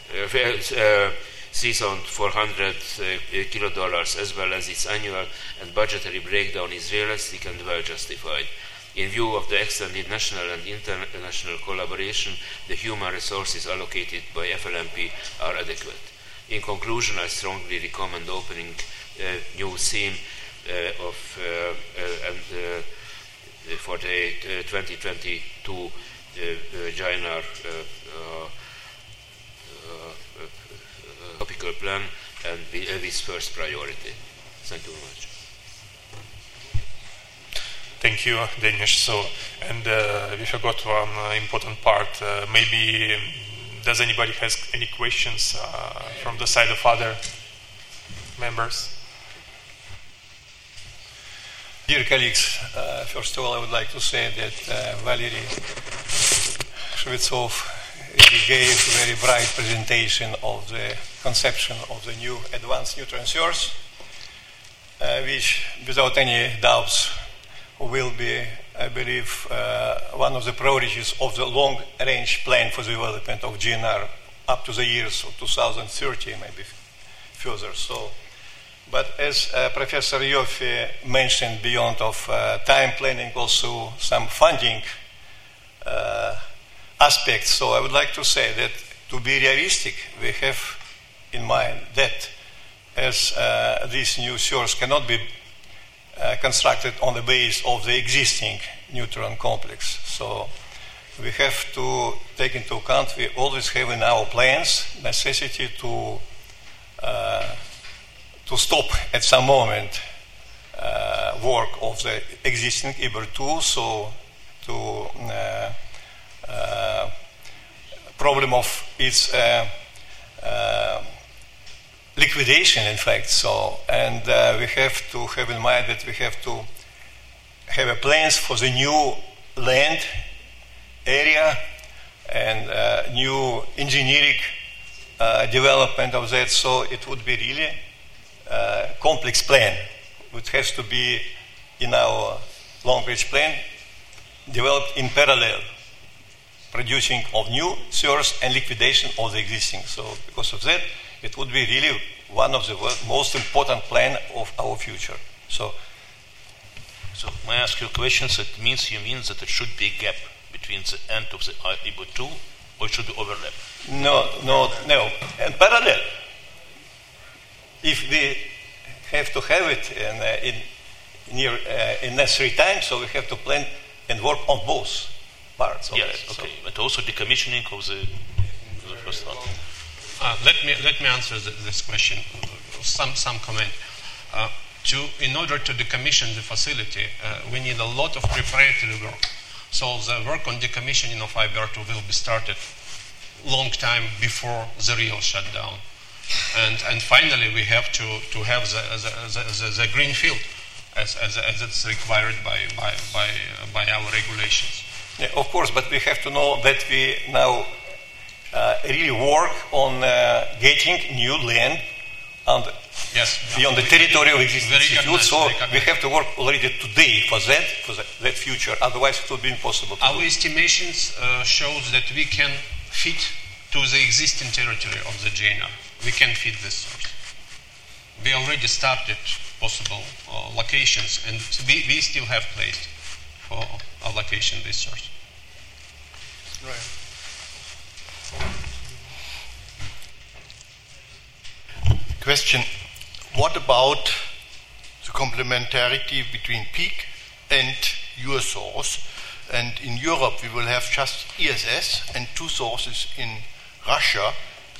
hundred uh, kilo dollars, as well as its annual and budgetary breakdown is realistic and well justified. In view of the extended national and international collaboration, the human resources allocated by F L M P are adequate. In conclusion, I strongly recommend opening a new theme uh, of uh, uh, and, uh, for the uh, twenty twenty-two uh, uh, J N R uh, uh, uh, topical plan, and with first priority. Thank you very much. Thank you, Danish. So, and uh, we forgot one uh, important part. Uh, maybe, um, does anybody has any questions uh, from the side of other members? Dear colleagues, uh, first of all, I would like to say that uh, Valery Shvetsov really gave a very bright presentation of the conception of the new advanced neutron source, uh, which, without any doubts, will be, I believe, uh, one of the priorities of the long-range plan for the development of G N R up to the years of two thousand thirty, maybe further. So, but as uh, Professor Ioffe mentioned, beyond of uh, time planning, also some funding uh, aspects. So I would like to say that to be realistic, we have in mind that as uh, this new source cannot be Uh, constructed on the base of the existing neutron complex. So we have to take into account, we always have in our plans necessity to uh, to stop at some moment uh, work of the existing I B R two, so to uh, uh, problem of its uh, uh, liquidation, in fact. So, and uh, we have to have in mind that we have to have a plans for the new land area and uh, new engineering uh, development of that. So it would be really a complex plan, which has to be in our long-range plan developed in parallel, producing of new source and liquidation of the existing. So because of that, it would be really one of the most important plan of our future. So, so may I ask you a question? So it means you mean that it should be a gap between the end of the I B R two, or it should be overlap? No, no, no. And parallel. If we have to have it in uh, in near uh, in necessary time, so we have to plan and work on both parts of yes, that. Okay, So. but also decommissioning of the, the first one. Uh, let me let me answer th- this question. Some some comment. Uh, to, in order to decommission the facility, uh, we need a lot of preparatory work. So the work on decommissioning of Alberta will be started long time before the real shutdown. And, and finally, we have to, to have the, the, the, the, the green field as, as, as it's required by, by, by, by our regulations. Yeah, of course, but we have to know that we now uh, really work on uh, getting new land and yes, beyond the territory of existing institutes, so we have to work already today for that, for that, that future, otherwise it will be impossible. Our do. estimations uh, shows that we can fit to the existing territory of the G N R. We can fit this source. We already started possible uh, locations, and we, we still have place for allocation this source. Right. Question, what about the complementarity between peak and your source? And in Europe we will have just E S S and two sources in Russia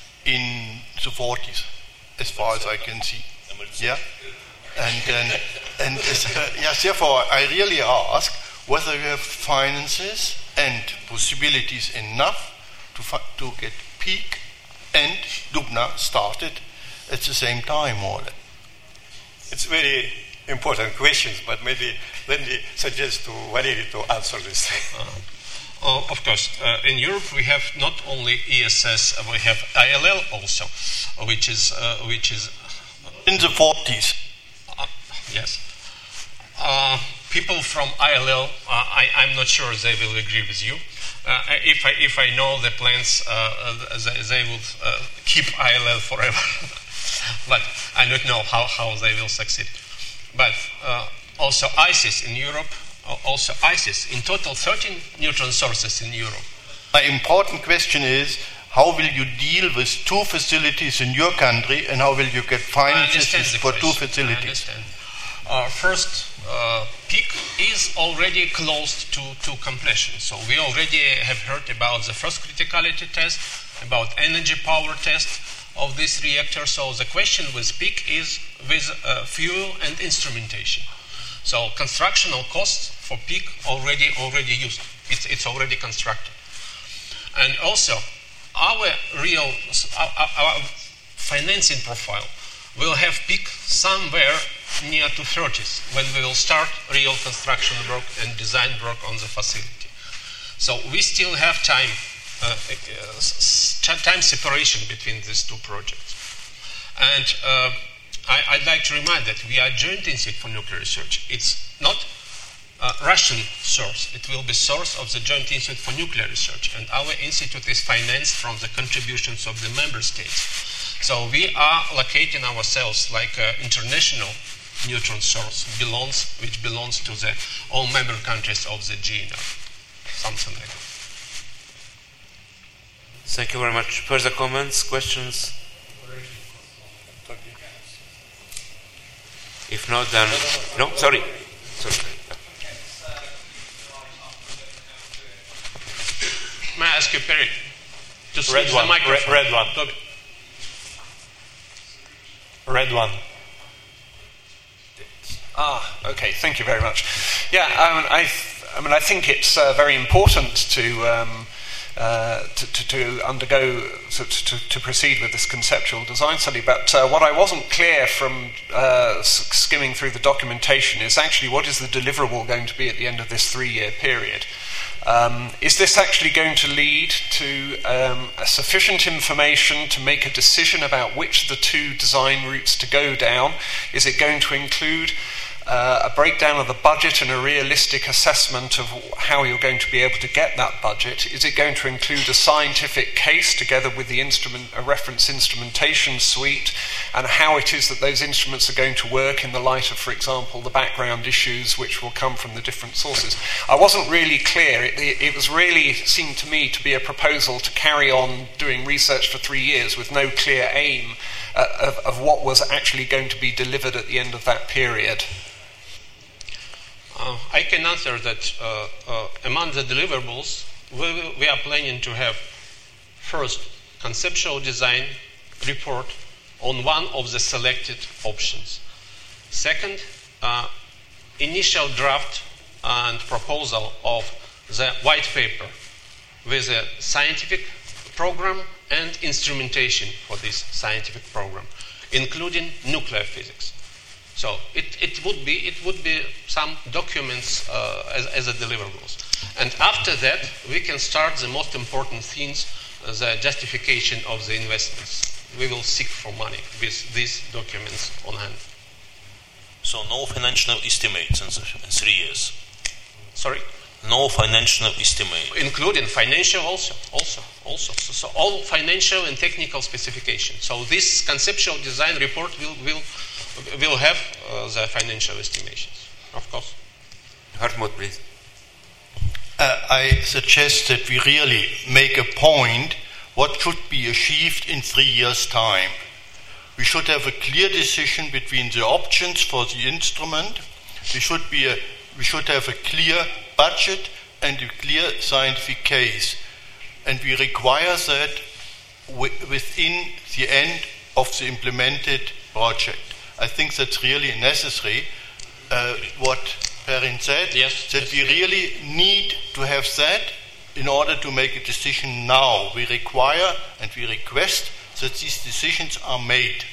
in the forties, as far as I can see. Yeah, and and, and uh, yeah, therefore I really ask whether you have finances and possibilities enough to fi- to get peak and Dubna started at the same time, more or less. It's very important questions, but maybe let me suggest to Valery to answer this. Uh, oh, of course, uh, in Europe we have not only E S S, uh, we have I L L also, which is uh, which is uh, in the forties. Uh, yes, uh, people from I L L, uh, I, I'm not sure they will agree with you. Uh, if I if I know the plans, uh, they, they will uh, keep I L L forever. But I don't know how, how they will succeed. But uh, also ISIS in Europe, uh, also ISIS, in total thirteen neutron sources in Europe. My important question is, how will you deal with two facilities in your country, and how will you get finances for two facilities? I understand. Uh, first, uh, peak is already close to, to completion. So we already have heard about the first criticality test, about energy power test of this reactor. So the question with peak is with uh, fuel and instrumentation. So constructional costs for peak already already used. It's it's already constructed. And also our real our, our financing profile will have peak somewhere near to thirties when we will start real construction work and design work on the facility. So we still have time. Uh, uh, time separation between these two projects. And uh, I, I'd like to remind that we are Joint Institute for Nuclear Research. It's not a Russian source. It will be source of the Joint Institute for Nuclear Research. And our institute is financed from the contributions of the member states. So we are locating ourselves like an international neutron source belongs, which belongs to the all member countries of the G N R. Something like that. Thank you very much. Further comments, questions? If not, then... No, sorry. sorry. May I ask you, Perry, to switch Red the one. microphone? Red, red one. Toby. Red one. Ah, okay. Thank you very much. Yeah, I mean, I, I mean, I think it's uh, very important to... Um, Uh, to, to, to undergo, to, to, to proceed with this conceptual design study. But uh, what I wasn't clear from uh, skimming through the documentation is actually what is the deliverable going to be at the end of this three-year period. Um, is this actually going to lead to um, a sufficient information to make a decision about which of the two design routes to go down? Is it going to include Uh, a breakdown of the budget and a realistic assessment of how you're going to be able to get that budget? Is it going to include a scientific case together with the instrument, a reference instrumentation suite, and how it is that those instruments are going to work in the light of, for example, the background issues which will come from the different sources? I wasn't really clear. It, it, it was really seemed to me to be a proposal to carry on doing research for three years with no clear aim uh, of, of what was actually going to be delivered at the end of that period. Uh, I can answer that uh, uh, among the deliverables, we, we are planning to have first conceptual design report on one of the selected options. Second, uh, initial draft and proposal of the white paper with a scientific program and instrumentation for this scientific program, including nuclear physics. So it, it would be it would be some documents uh, as, as a deliverables. And after that, we can start the most important things, uh, the justification of the investments. We will seek for money with these documents on hand. So no financial estimates in, the, in three years? Sorry? No financial estimate? Including financial also, also, also. So, so all financial and technical specifications. So this conceptual design report will will, will have uh, the financial estimations, of course. Hartmut, please. Uh, I suggest that we really make a point what should be achieved in three years' time. We should have a clear decision between the options for the instrument. We should be a, we should have a clear budget and a clear scientific case. And we require that wi- within the end of the implemented project. I think that's really necessary. Uh, what Perrin said, yes, that yes, we yes. really need to have that in order to make a decision now. We require and we request that these decisions are made.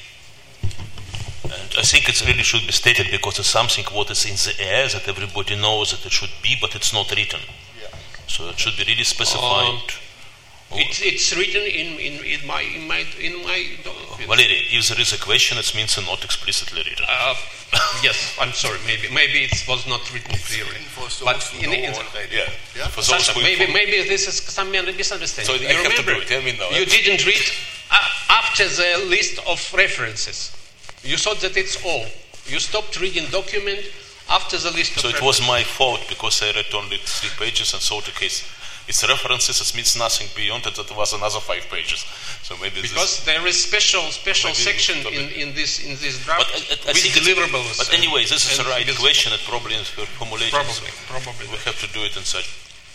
And I think it really should be stated because it's something what is in the air that everybody knows that it should be, but it's not written. Yeah. So it should be really specified. Um, It's, it's written in, in, in my in my in my document. Valery, if there is a question, it means it's not explicitly written. Uh, yes, I'm sorry. Maybe maybe it was not written clearly. But in, in, yeah. yeah. For those Sasha, who maybe maybe this is some misunderstanding. So you I have remember, to do it. Tell me now. You didn't read uh, after the list of references. You thought that it's all. You stopped reading document after the list of so references. So it was my fault because I read only three pages and so the case. It's references, it means nothing beyond it, that was another five pages. So maybe because this there is special special section in, in this in this draft but I, I with deliverables. But anyway, this is the right question. It probably is formulated. Probably, probably. We have to do it in such.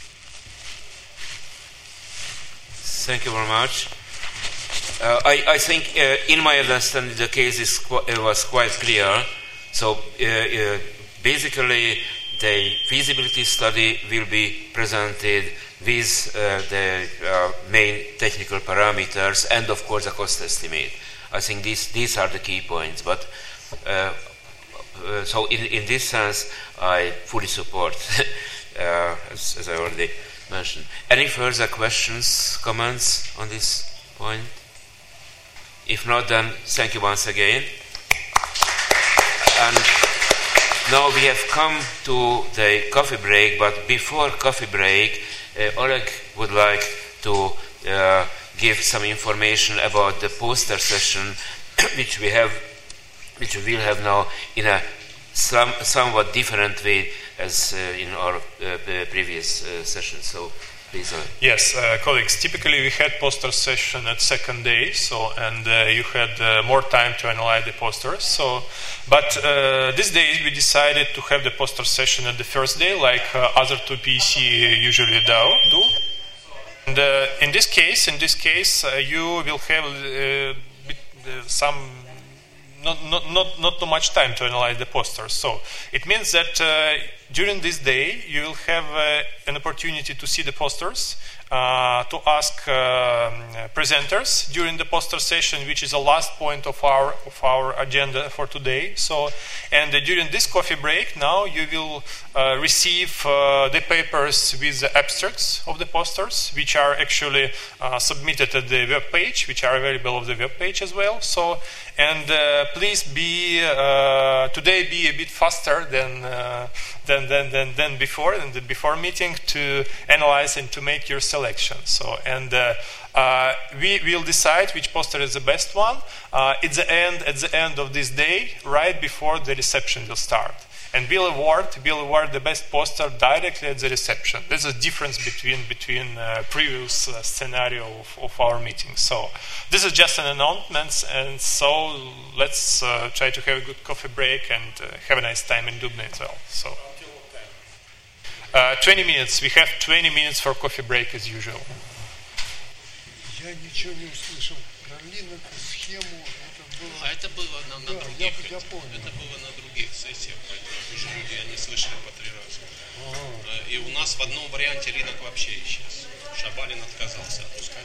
Thank you very much. Uh, I, I think, uh, in my understanding, the case is qu- uh, was quite clear. So uh, uh, basically, the feasibility study will be presented with uh, the uh, main technical parameters and, of course, a cost estimate. I think these these are the key points. But uh, uh, so, in, in this sense, I fully support, uh, as, as I already mentioned. Any further questions, comments on this point? If not, then thank you once again. And now we have come to the coffee break, but before coffee break, uh, Oleg would like to uh, give some information about the poster session, which we have, which we will have now in a some, somewhat different way as uh, in our uh, previous uh, session. So, please. Oleg. Yes, uh, colleagues. Typically, we had poster session at second day, so and uh, you had uh, more time to analyze the posters. So, but uh, these days we decided to have the poster session at the first day, like uh, other two P E C usually do. And uh, in this case, in this case, uh, you will have uh, bit, uh, some. Not, not, not, not too much time to analyze the posters. So it means that uh, during this day you will have uh, an opportunity to see the posters, uh, to ask uh, presenters during the poster session, which is the last point of our of our agenda for today. So, and uh, during this coffee break, now you will uh, receive uh, the papers with the abstracts of the posters, which are actually uh, submitted at the web page, which are available on the web page as well. So, and uh, please be uh, today be a bit faster than uh, than, than than than before in the before meeting to analyze and to make your selection. So and uh, uh, we will decide which poster is the best one uh, at the end at the end of this day, right before the reception will start. And we'll award we'll award the best poster directly at the reception. There's a difference between between uh, previous uh, scenario of, of our meeting. So this is just an announcement, and so let's uh, try to have a good coffee break and uh, have a nice time in Dubna as well. So uh, twenty minutes. We have twenty minutes for coffee break as usual. Я ничего не услышал. Про Linux, схему, это было... Это было на, на других, я, я это было на других сессиях, поэтому уже люди они слышали по три раза. Ага. И у нас в одном варианте рынок вообще исчез. Шабалин отказался отпускать.